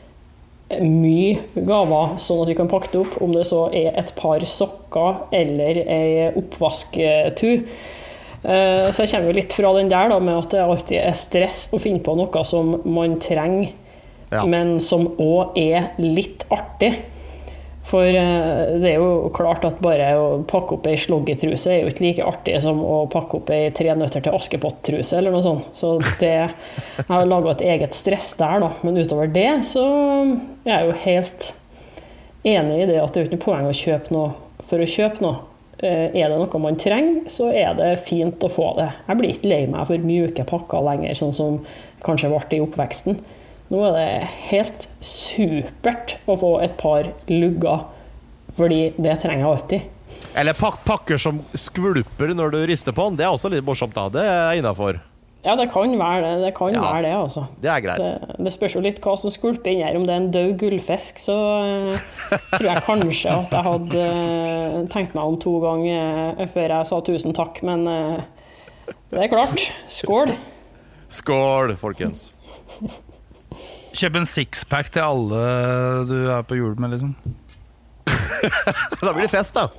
mye gaver sånn at vi kan pakke det opp, om det så er et par sokker eller en oppvasktu. Eh, så jeg kommer jo litt fra den der da, med at det alltid er stress å finne på noe som man trenger, ja. Men som også er litt artig. For uh, det er jo klart at bare å pakke opp en sloggetruse er jo ikke like artig som å pakke opp en tre nøtter til Askepott-truse eller noe sånt. Så det, jeg har laget et eget stress der da. Men utover det så er jeg jo helt enig i det at det er ikke noe poeng å kjøpe noe for å kjøpe noe. Uh, er det noe man trenger, så er det fint å få det. Jeg blir ikke lei meg for mjuke pakker lenger, sånn som kanskje ble i oppveksten. Nå er det helt supert å få et par lugger, fordi det trenger jeg alltid. Eller pak pakker som skvulper når du rister på den, det er også litt morsomt da, det er innenfor. Ja, det kan være det, det kan ja, være det altså. Det er greit. Det, det spørs jo litt hva som skvulper inn her, om det er en død gullfisk, så uh, tror jeg kanskje at jeg hadde uh, tenkt meg om to ganger uh, før jeg sa tusen takk, men uh, det er klart. Skål! Skål, folkens! Kjøp en sixpack til alle du er på jul med, liksom. Da blir det fest, da.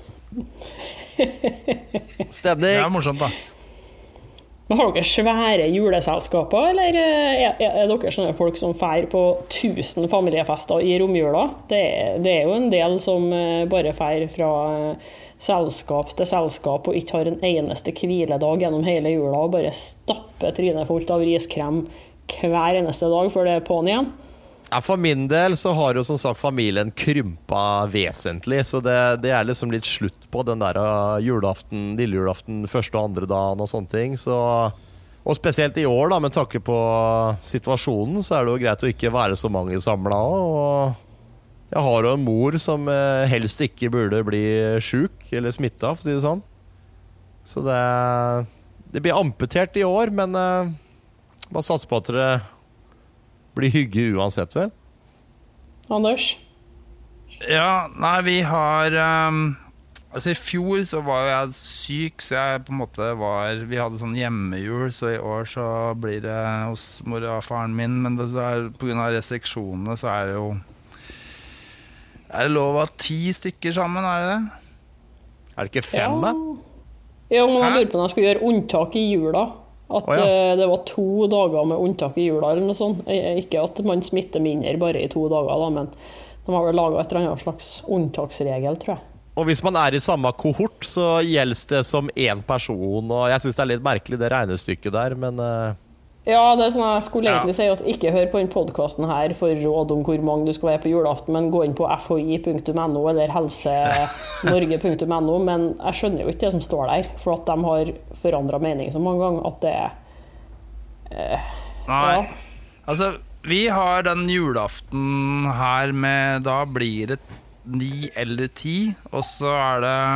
Stemning. Det er morsomt, da. Men har dere svære juleselskaper, eller er, er dere sånne folk som feirer på tusen familiefester i romjula? Det, det er jo en del som bare feirer fra selskap til selskap og ikke har en eneste hviledag gjennom hele jula og bare stapper trynet fullt av riskrem hver eneste dag før det er på'n igjen. Ja, for min del så har jo som sagt familien krympa vesentlig, så det, det er liksom litt slutt på den der julaften, lille julaften, første og andre dagen og sånne ting. Så, og spesielt i år da, med tanke på situasjonen, så er det jo greit å ikke være så mange samlet også. Og jeg har jo en mor som helst ikke burde bli syk eller smittet, for å si det sånn. Så det, det blir amputert i år, men bare satser på at det blir hygge uansett, vel? Anders? Ja, nei, vi har um, altså i fjor så var jeg syk, så jeg på en måte var vi hadde sånn hjemmejul, så i år så blir det hos mor og faren min, men det er, på grunn av restriksjonene så er det jo er det lov av ti stykker sammen, er det det? Er det ikke fem? Ja, ja men jeg lurer på når jeg skulle gjøre unntak i jula. At oh, ja. Det var to dager med unntak i jula eller noe sånt. Ikke at man smitter mindre bare i to dager da, men de har vel laget et eller annet slags unntaksregel, tror jeg. Og hvis man er i samme kohort, så gjelder det som en person. Og jeg synes det er litt merkelig det regnestykket der, men uh... Ja, det er sånn jeg skulle egentlig ja. si at ikke hør på den podcasten her for råd om hvor mange du skal være på julaften, men gå inn på f h i punktum n o eller helsenorge punktum n o, men jeg skjønner jo ikke det som står der, for at de har forandret mening så mange ganger at det er uh, Nei, ja. altså vi har den julaften her med, da blir det ni eller ti, og så er det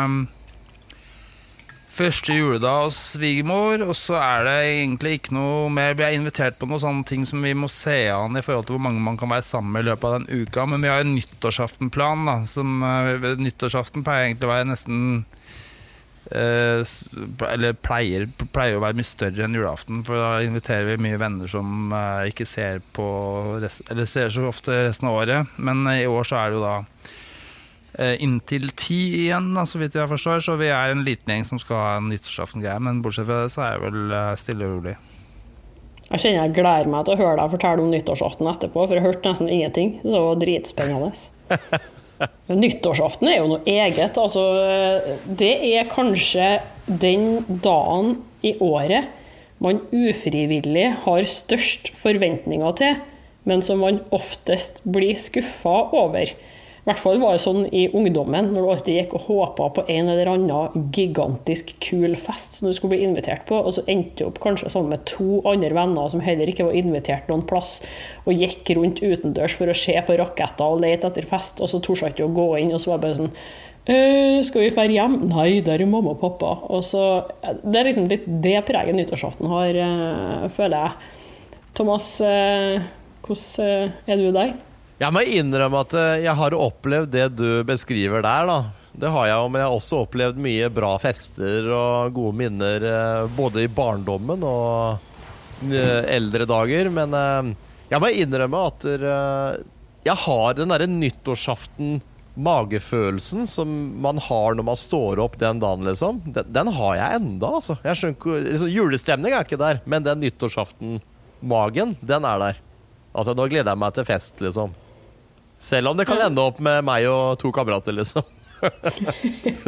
første juledag hos svigermor, og så er det egentlig ikke noe mer. Vi er invitert på noen sånne ting som vi må se an i forhold til hvor mange man kan være sammen i løpet av den uka, men vi har en nyttårsaftenplan da, som nyttårsaften pleier egentlig å være nesten eh, eller pleier, pleier å være mye større enn julaften, for da inviterer vi mye venner som eh, ikke ser på rest, eller ser så ofte resten av året, men i år så er det jo da inntil ti igjen, så vidt jeg forstår, så vi er en liten gjeng som skal ha en nyttårsaften-greie, men bortsett fra det så er jeg vel stille og rolig. Jeg kjenner jeg gleder meg til å høre deg fortelle om nyttårsaften etterpå, for jeg har hørt nesten ingenting. Det var dritspennende. Nyttårsaften er jo noe eget, altså det er kanskje den dagen i året man ufrivillig har størst forventninger til, men som man oftest blir skuffet over. I hvert fall var det sånn i ungdommen, når du alltid gikk og håpet på en eller annen gigantisk kul fest som du skulle bli invitert på, og så endte du opp kanskje sammen med to andre venner som heller ikke var invitert noen plass, og gikk rundt utendørs for å se på raketter og lete etter fest, og så torde jeg ikke å gå inn, og så var det bare sånn, «Øh, skal vi fære hjem? Nei, der er mamma og pappa. Og så, det er liksom litt det preget nyttårsaften har, føler jeg. Thomas, hvordan er du der? Jeg må innrømme at jeg har opplevd det du beskriver der da. Det har jeg jo, men jeg har også opplevd mye bra fester og gode minner, både i barndommen og eldre dager. Men jeg må innrømme at jeg har den der nyttårsaften magefølelsen som man har når man står opp den dagen, liksom. Den, den har jeg enda, altså. Jeg skjønner ikke, liksom, julestemning er ikke der, men den nyttårsaften magen, den er der. Altså, nå gleder jeg meg til fest, liksom. Selv om det kan ende opp med meg og to kamerater, liksom. Vet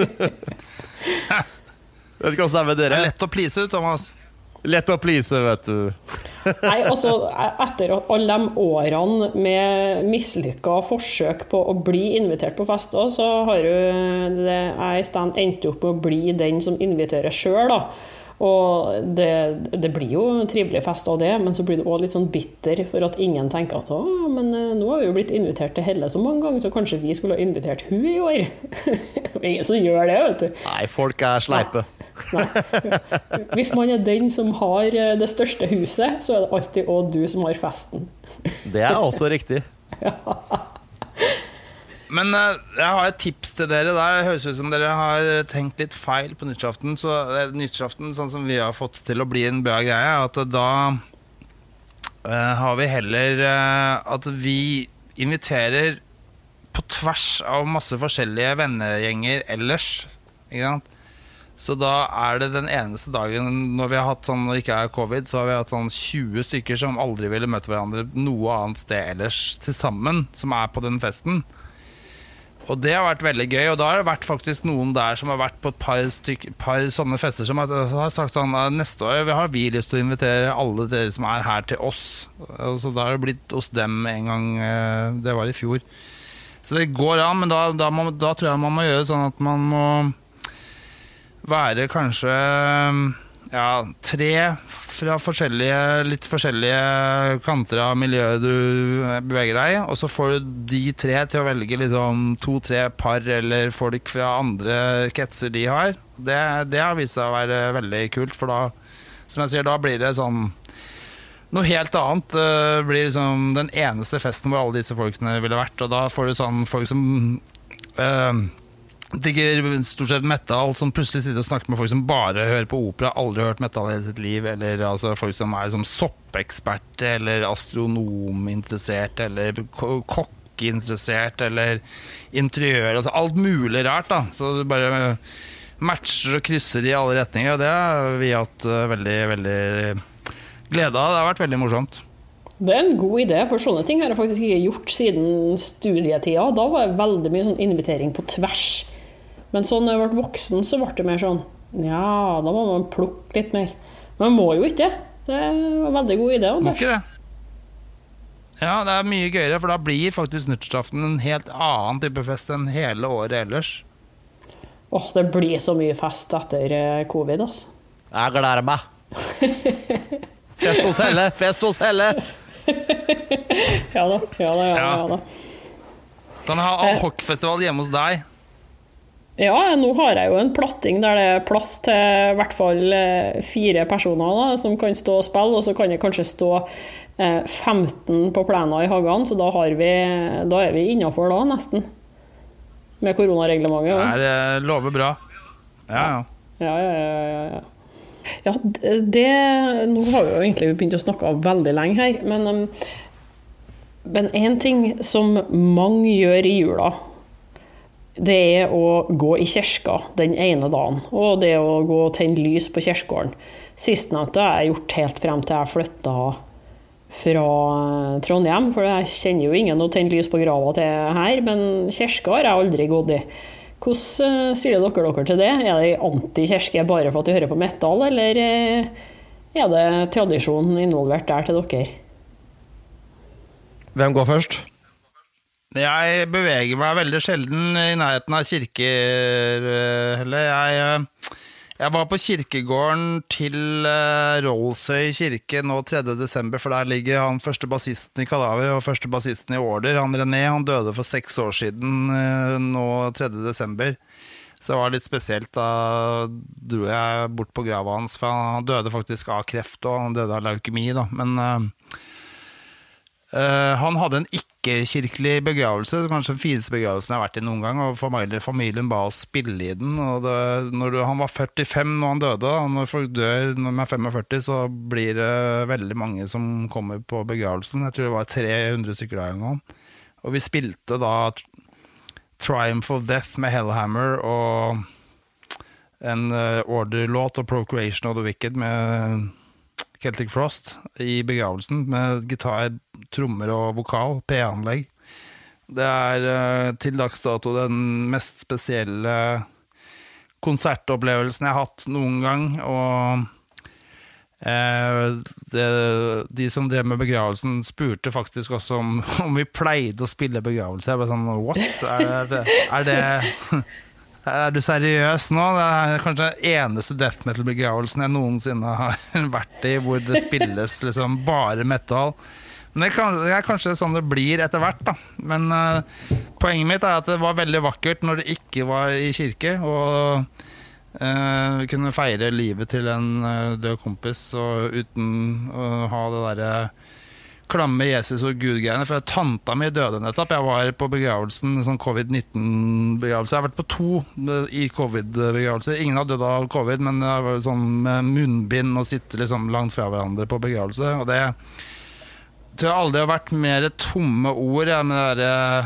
ikke hvordan det er med dere. Det er lett å please, Thomas. Lett å please, vet du. Nei, altså, etter alle de årene med mislykket forsøk på å bli invitert på fester, så har jo det, jeg i stedet endt opp med å bli den som inviterer selv, da. Og det, det blir jo en trivelig fest av det, men så blir det også litt sånn bitter for at ingen tenker at «Åh, men nå har vi jo blitt invitert til Helle så mange ganger, så kanskje vi skulle ha invitert hun i år». Ingen som gjør det, vet du. Nei, folk er sleipe. Nei. Nei. Hvis man er den som har det største huset, så er det alltid også du som har festen. Det er også riktig. Ja. Men uh, jeg har et tips til dere der. Det høres ut som dere har tenkt litt feil på nyttårsaften. Så uh, nyttårsaften, sånn som vi har fått til å bli en bra greie, at uh, da uh, har vi heller uh, at vi inviterer på tvers av masse forskjellige vennegjenger ellers, ikke sant? Så da er det den eneste dagen når vi har hatt sånn, når det ikke er covid, så har vi hatt sånn tjue stykker som aldri ville møte hverandre noe annet sted ellers til sammen, som er på den festen. Og det har vært veldig gøy, og da har det vært faktisk noen der som har vært på et par, styk, par sånne fester som har, har sagt sånn, neste år har vi lyst til å invitere alle dere som er her til oss. Og så da har det blitt hos dem en gang, det var i fjor. Så det går an, men da, da, må, da tror jeg man må gjøre sånn at man må være kanskje ja, tre fra forskjellige, litt forskjellige kanter av miljøet du beveger deg i, og så får du de tre til å velge liksom to-tre par eller folk fra andre kretser de har. Det, det har vist seg å være veldig kult, for da, som jeg sier, da blir det sånn noe helt annet. Det blir liksom den eneste festen hvor alle disse folkene ville vært, og da får du sånn folk som øh, digger stort sett metal, som plutselig sitter og snakker med folk som bare hører på opera, aldri hørt metal i sitt liv, eller altså folk som er som soppeksperte, eller astronominteressert, eller kokkeinteressert, eller interiør, altså alt mulig rart da, så du bare matcher og krysser i alle retninger, og det har vi hatt veldig, veldig glede av. Det har vært veldig morsomt. Det er en god idé, for sånne ting har jeg faktisk ikke gjort siden studietida. Da var det veldig mye sånn invitering på tvers. Men sånn når jeg ble voksen, så ble det mer sånn, ja, da må man plukke litt mer. Men man må jo ikke. Det er en veldig god idé. Må ikke det. Ja, det er mye gøyere, for da blir faktisk nyttårsaften en helt annen type fest enn hele året ellers. Åh, det blir så mye fest etter covid, altså. Jeg gleder meg. Fest hos Helle, fest hos Helle. Ja da, ja da, ja da. Ja, da. Kan jeg ha alkoholfestival hjemme hos deg? Ja, nå har jeg jo en platting der det er plass til i hvert fall fire personer da, som kan stå og spille, og så kan det kanskje stå eh, femten på plena i hagen, så da, har vi, da er vi innenfor da nesten. Med koronareglementet. Ja. Det er, lover bra. Ja, ja. Ja, ja, ja, ja, ja. Ja, det, nå har vi jo egentlig begynt å snakke veldig lenge her, men, um, men en ting som mange gjør i jula, det er å gå i kirka den ene dagen, og det å gå og tenne lys på kirkegården. Sistnevnte har jeg gjort helt frem til jeg flyttet fra Trondheim, for jeg kjenner jo ingen å tenne lys på grava til her, men kirka har jeg aldri gått i. Hvordan sier dere dere til det? Er det anti-kirke bare for at du hører på metal, eller er det tradisjonen involvert der til dere? Hvem går først? Jeg beveger meg veldig sjelden i nærheten av kirker, heller. Jeg, jeg var på kirkegården til Rollsøy kirke nå tredje desember, for der ligger han første bassisten i Kadaver og første bassisten i Order. Han René, han døde for seks år siden nå tredje desember. Så det var litt spesielt, da dro jeg bort på grava hans, for han døde faktisk av kreft, og han døde av leukemi da, men... Uh, Uh, han hadde en ikke-kirkelig begravelse, kanskje den fineste begravelsen jeg har vært i noen gang, og familien, familien ba oss spille i den, og det, når du, han var førtifem når han døde, og når folk dør når man er førtifem, så blir det veldig mange som kommer på begravelsen. Jeg tror det var tre hundre stykker der eller noe. Og vi spilte da Triumph of Death med Hellhammer, og en uh, Order-låt og Procreation of the Wicked med Celtic Frost i begravelsen, med gitar, trommer og vokal, P-anlegg. Det er uh, til dags dato den mest spesielle konsertopplevelsen jeg har hatt noen gang, og uh, det, de som drev med begravelsen spurte faktisk også om, om vi pleide å spille begravelse. Jeg bare sånn, what? Er det... Er det Er du seriøs nå? Det er kanskje den eneste death metal-begravelsen jeg noensinne har vært i, hvor det spilles liksom bare metal. Men det, kan, det er kanskje sånn det blir etter hvert da. Men uh, poenget mitt er at det var veldig vakkert når det ikke var i kirke, og uh, vi kunne feire livet til en uh, død kompis, og uten å ha det der klamme Jesus og Gud-greiene, for tanta mi døde nettopp. Jeg var på begravelsen, sånn covid nitten-begravelse. Jeg har vært på to i covid-begravelser. Ingen har dødd av covid, men jeg var sånn med munnbind og sitte liksom langt fra hverandre på begravelse. Og det tror jeg aldri har vært mer tomme ord, ja, med det der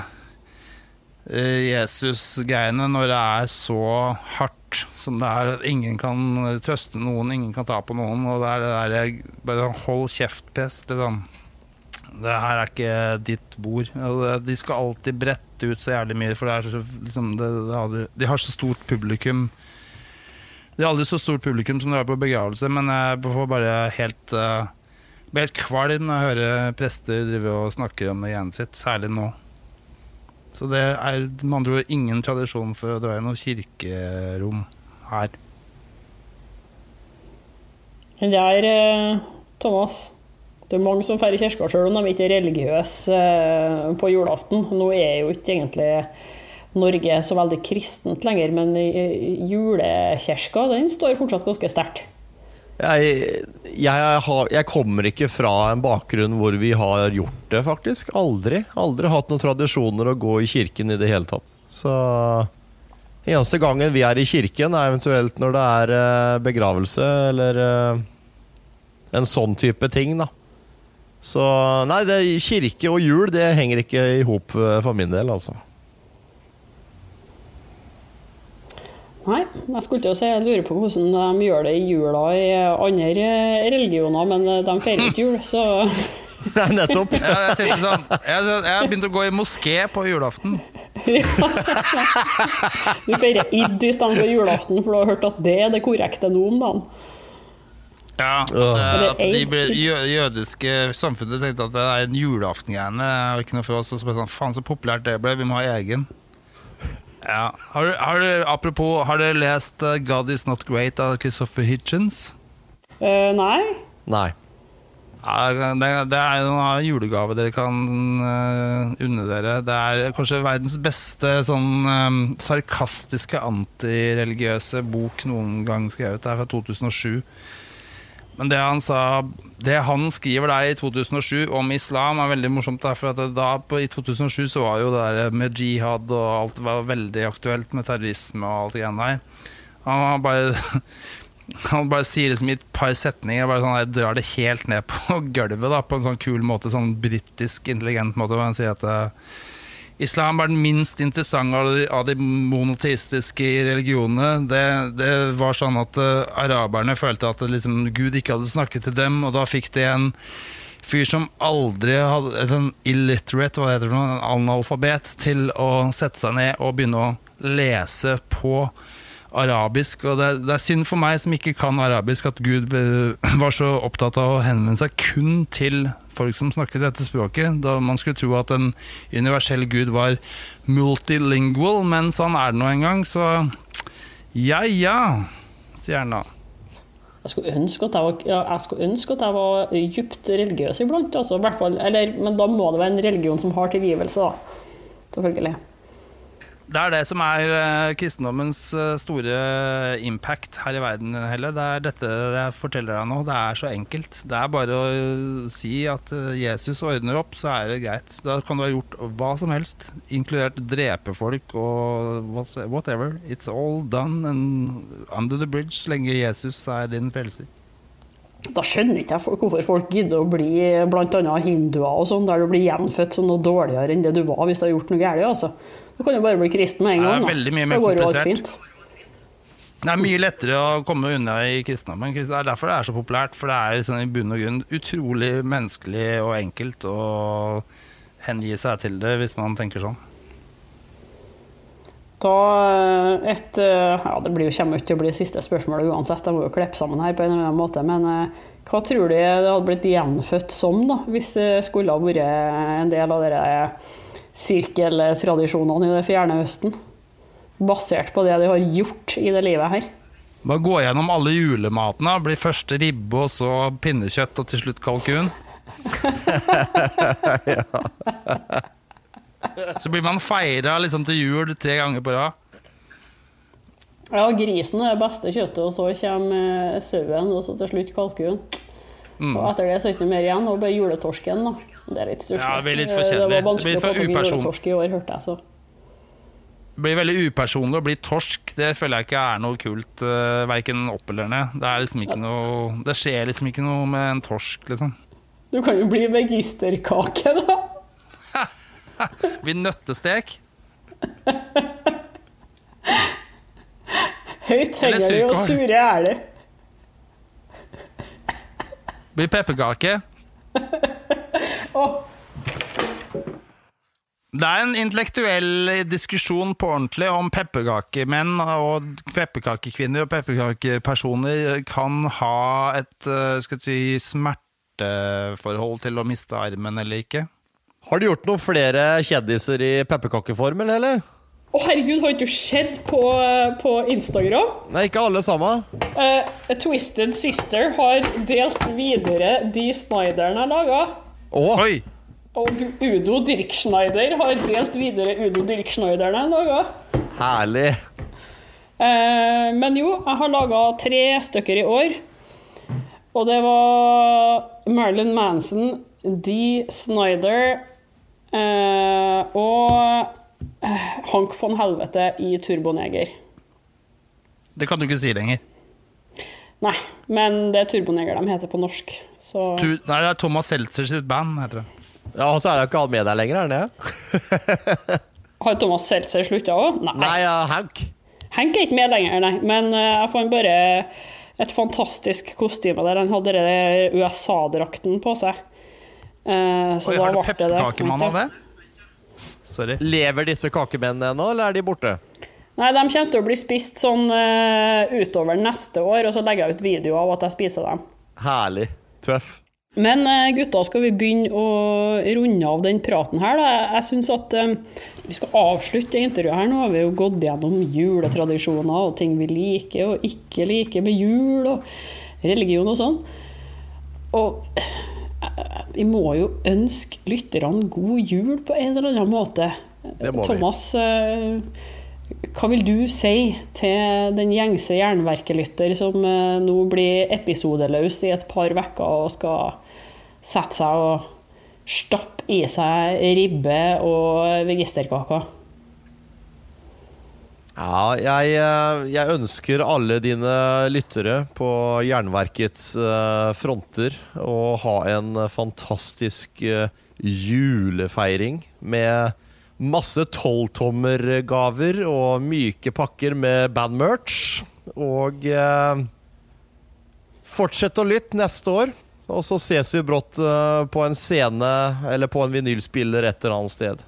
uh, Jesus-greiene, når det er så hardt som det er. Ingen kan trøste noen, ingen kan ta på noen, og det er det der, bare hold kjeft-pest, liksom. Det her er ikke ditt bord. De skal alltid brette ut så jævlig mye, for det er så, liksom, det, det aldri, de har så stort publikum. De har aldri så stort publikum som de har på begravelse, men jeg får bare helt, uh, blir helt kvalm når jeg hører prester drive og snakke om det gjennom sitt, særlig nå. Så det er, man tror, ingen tradisjon for å dra i noe kirkerom her. Det er uh, Thomas. Det er mange som feirer kirka selv om de ikke er religiøse på julaften. Nå er jo ikke egentlig Norge så veldig kristent lenger, men julekirka, den står fortsatt ganske sterkt. Jeg, jeg, har, jeg kommer ikke fra en bakgrunn hvor vi har gjort det, faktisk. Aldri. Aldri hatt noen tradisjoner å gå i kirken i det hele tatt. Så eneste gangen vi er i kirken er eventuelt når det er begravelse, eller en sånn type ting, da. Så nei, det er kirke og jul, det henger ikke i hop for min del, altså. Nei, jeg skulle ikke si, jeg lurer på hvordan de gjør det i jula i andre religioner, men de feirer ikke jul, så... Nei, nettopp. Ja, jeg tenkte sånn, jeg, jeg har begynt å gå i moské på julaften. Du feirer id I stedet for julaften, for du har hørt at det er det korrekte nå om dagen. Ja, at, at de ble, jø, jødiske samfunnet tenkte at det er en julaftengreiene, og ikke noe for oss, og så ble sånn, faen så populært det ble, vi må ha egen. Ja, har, har du, apropos, har dere lest uh, God is not great av Christopher Hitchens? Uh, nei. Nei. Ja, det, det er en julegave dere kan uh, unne dere. Det er kanskje verdens beste sånn um, sarkastiske antireligiøse bok noen gang skrevet. Det er fra to tusen og sju. Men det han sa, det han skriver der I to tusen og sju om islam er veldig morsomt, for at da på, I to tusen og sju så var jo det der med jihad og alt var veldig aktuelt med terrorisme og alt det igjen der. Han bare, han bare sier det som I et par setninger, bare sånn, jeg drar det helt ned på gulvet da, på en sånn kul måte, sånn brittisk intelligent måte, hvor han sier at uh, islam er den minst interessante av de, av de monoteistiske religionene. Det, det var sånn at uh, araberne følte at liksom, Gud ikke hadde snakket til dem, og da fikk de en fyr som aldri hadde en illiterate, hva heter det, en analfabet, til å sette seg ned og begynne å lese på arabisk. Og det, det er synd for meg som ikke kan arabisk at Gud var så opptatt av å henvende seg kun til folk som snakket dette språket, da man skulle tro at en universell Gud var multilingual, men sånn er det nå en gang, så ja, ja, sier han da. Jeg skulle ønske at jeg var, ja, jeg skulle ønske at jeg var djupt religiøs iblant, altså, I hvert fall, eller, men da må det være en religion som har tilgivelse, da, selvfølgelig. Det er det som er uh, kristendommens uh, store impact her I verden, Helle. Det er dette jeg forteller deg nå. Det er så enkelt. Det er bare å uh, si at uh, Jesus ordner opp, så er det greit. Da kan du ha gjort hva som helst, inkludert drepe folk og whatever. It's all done and under the bridge, så lenge Jesus er din frelser. Da skjønner ikke jeg hvorfor folk gidder å bli blant annet hinduer og sånn, der du blir gjenfødt som noe dårligere enn det du var hvis du har gjort noe gærlig, altså. Du kan jo bare bli kristen med en gang. Det er veldig mye mer komplisert. Det er mye lettere å komme unna I kristendommen. Det er derfor det er så populært, for det er sånn, I bunn og grunn utrolig menneskelig og enkelt å hengi seg til det, hvis man tenker sånn. Da et, ja, det blir jo kommer ikke til å bli siste spørsmålet uansett, jeg må jo klippe sammen her på en eller annen måte, men hva tror du det hadde blitt gjenfødt som da, hvis det skulle ha vært en del av dere sirkeltradisjonene I det fjerne Østen, basert på det de har gjort I det livet her? Bare gå gjennom alle julematene, blir først ribbe og så pinnekjøtt og til slutt kalkun. Ja. Så blir man feiret liksom til jul tre ganger på rad. Ja, grisen er det beste kjøttet, og så kommer sauen, og så til slutt kalkun. Mm. Og etter det så er det ikke mer igjen, og bare juletorsken da. Det er litt størst. Ja, det blir litt for kjedelig. Det var vanskelig å få til juletorsk I år, hørte jeg, så. Det blir veldig upersonlig å bli torsk. Det føler jeg ikke er noe kult, uh, hverken opp eller ned. Det er liksom ikke noe, det skjer liksom ikke noe med en torsk, liksom. Du kan jo bli vegisterkake, da. Blir nøttestek. Høyt henger de og sure er det. Blir pepperkake. Oh. Det er en intellektuell diskusjon på ordentlig om pepperkakemenn og pepperkakekvinner og pepperkakepersoner kan ha et skal jeg si, smerteforhold til å miste armen eller ikke. Har du gjort noen flere kjendiser I pepperkakeform, eller? Å oh, herregud, har ikke du sett på, på Instagram? Nei, ikke alle sammen. Uh, Twisted Sister har delt videre de Snyderen har laget. Oh. Oi! Og Udo Dirk Schneider har delt videre Udo Dirk Schneider har laget. Herlig. Uh, men jo, jeg har laget tre stykker I år. Og det var Marilyn Manson, Dee Snider uh, og Hank von Helvete I Turboneger. Det kan du ikke si lenger. Nei, men det er Turboneger de heter på norsk. Så... Tu, nei, det er Thomas Seltzer sitt band, heter det. Ja, og så er det ikke han med deg lenger, er det det? Har Thomas Seltzer sluttet også? Nei, nei ja, Hank. Hank er ikke med lenger, nei. Men uh, jeg fant bare et fantastisk kostyme der. Han hadde det U S A-drakten på seg. Uh, så Oi, da har du ble det pepperkakemann av det? Sorry. Lever disse kakemennene ennå, eller er de borte? Nei, de kommer til å bli spist sånn uh, utover neste år, og så legger jeg ut video av at jeg spiser dem. Herlig. Tøff. Men uh, gutta, skal vi begynne å runde av den praten her da? Jeg synes at uh, vi skal avslutte intervjuet her. Nå har vi jo gått gjennom juletradisjoner og ting vi liker og ikke liker med jul og religion og sånn. Og uh, vi må jo ønske lytterne god jul på en eller annen måte. Det må Thomas, uh, hva vil du si til den gjengse jernverkelytter som uh, nå blir episodeløs i et par vekker og skal sette seg og stappe i seg ribbe og vegisterkaker? Ja, jeg, jeg ønsker alle dine lyttere på Jernverkets fronter å ha en fantastisk julefeiring med masse tolvtommergaver og myke pakker med bandmerch. Og eh, fortsett å lytte neste år, og så ses vi brått eh, på en scene eller på en vinylspiller et eller annet sted.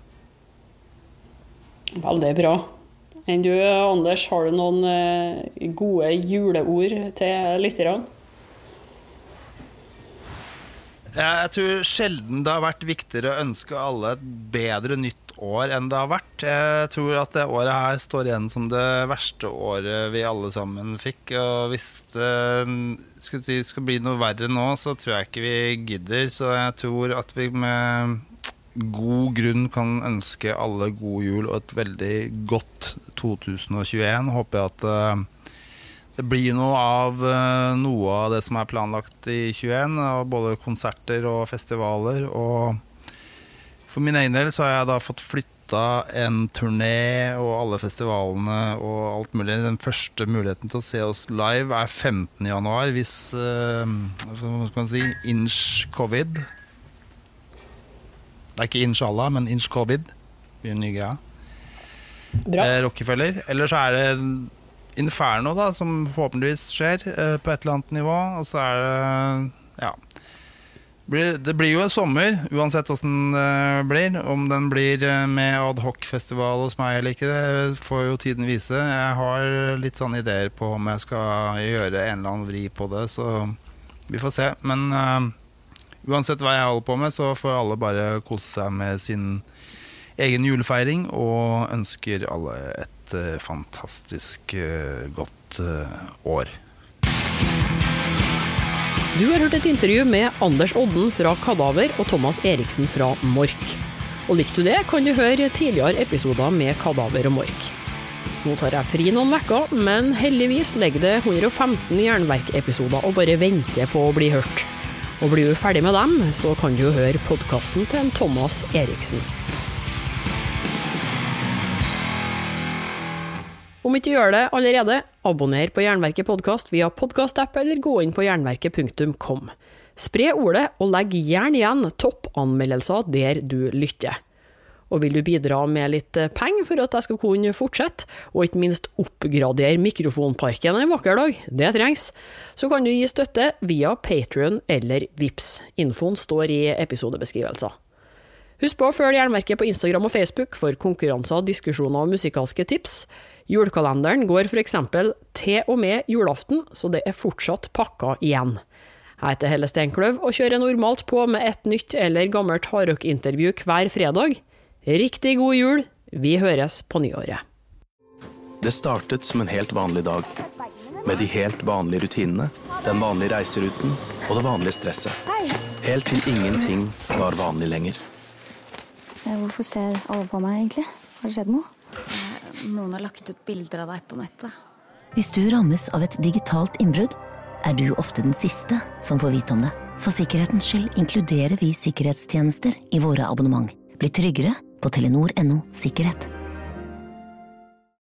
Veldig bra. Enn du, Anders, har du noen eh, gode juleord til lytterne? Jeg tror sjelden det har vært viktigere å ønske alle et bedre nytt år enn det har vært. Jeg tror at det året her står igjen som det verste året vi alle sammen fikk. Og hvis det skal, si, skal bli noe verre nå, så tror jeg ikke vi gidder. Så jeg tror at vi med god grunn kan ønske alle god jul og et veldig godt to tusen tjueen. Håper jeg at det blir noe av noe av det som er planlagt i tjueen, både konserter og festivaler. Og for min egen del så har jeg da fått flytta en turné og alle festivalene og alt mulig. Den første muligheten til å se oss live er femtende januar, hvis, hva skal man si, inch covid. Det er ikke inshallah, men inch covid. Det blir en ny greie. Bra. Eh, Rockefeller. Ellers er det Inferno da, som forhåpentligvis skjer eh, på et eller annet nivå. Og så er det, ja, det blir jo en sommer, uansett hvordan det blir. Om den blir med ad hoc-festival hos meg eller ikke, det får jo tiden vise. Jeg har litt sånne ideer på om jeg skal gjøre en eller annen vri på det, så vi får se. Men uh, uansett hva jeg holder på med, så får alle bare kose seg med sin egen julefeiring, og ønsker alle et uh, fantastisk uh, godt uh, år. Du har hørt et intervju med Anders Odden fra Kadaver og Thomas Eriksen fra Mork. Og likte du det, kan du høre tidligere episoder med Kadaver og Mork. Nå tar jeg fri noen vekker, men heldigvis legger det ett hundre og femten jernverkepisoder og bare venter på å bli hørt. Og blir du ferdig med dem, så kan du høre podcasten til Thomas Eriksen. Om ikke gjør det allerede, abonner på Jernverket podcast via podcast-app eller gå inn på jernverket punktum com. Spre ordet og legg gjerne igjen toppanmeldelser der du lytter. Og vil du bidra med litt penger for at jeg skal kunne fortsette, og ikke minst oppgradere mikrofonparken en vakker dag, det trengs, så kan du gi støtte via Patreon eller Vips. Infoen står i episodebeskrivelser. Husk på å følge Jernverket på Instagram og Facebook for konkurranser, diskusjoner og musikalske tips. Julekalenderen går for eksempel til og med julaften, så det er fortsatt pakka igjen. Jeg heter Helle Steinkløv og kjører normalt på med et nytt eller gammelt hardrock-intervju hver fredag. Riktig god jul, vi høres på nyåret. Det startet som en helt vanlig dag, med de helt vanlige rutinene, den vanlige reiseruten og det vanlige stresset. Helt til ingenting var vanlig lenger. Hvorfor ser alle på meg egentlig? Har det skjedd noe? Noen har lagt ut bilder av deg på nettet. Hvis du rammes av et digitalt innbrudd, er du ofte den siste som får vite om det. For sikkerhetens skyld inkluderer vi sikkerhetstjenester i våre abonnement. Bli tryggere på telenor punktum no sikkerhet.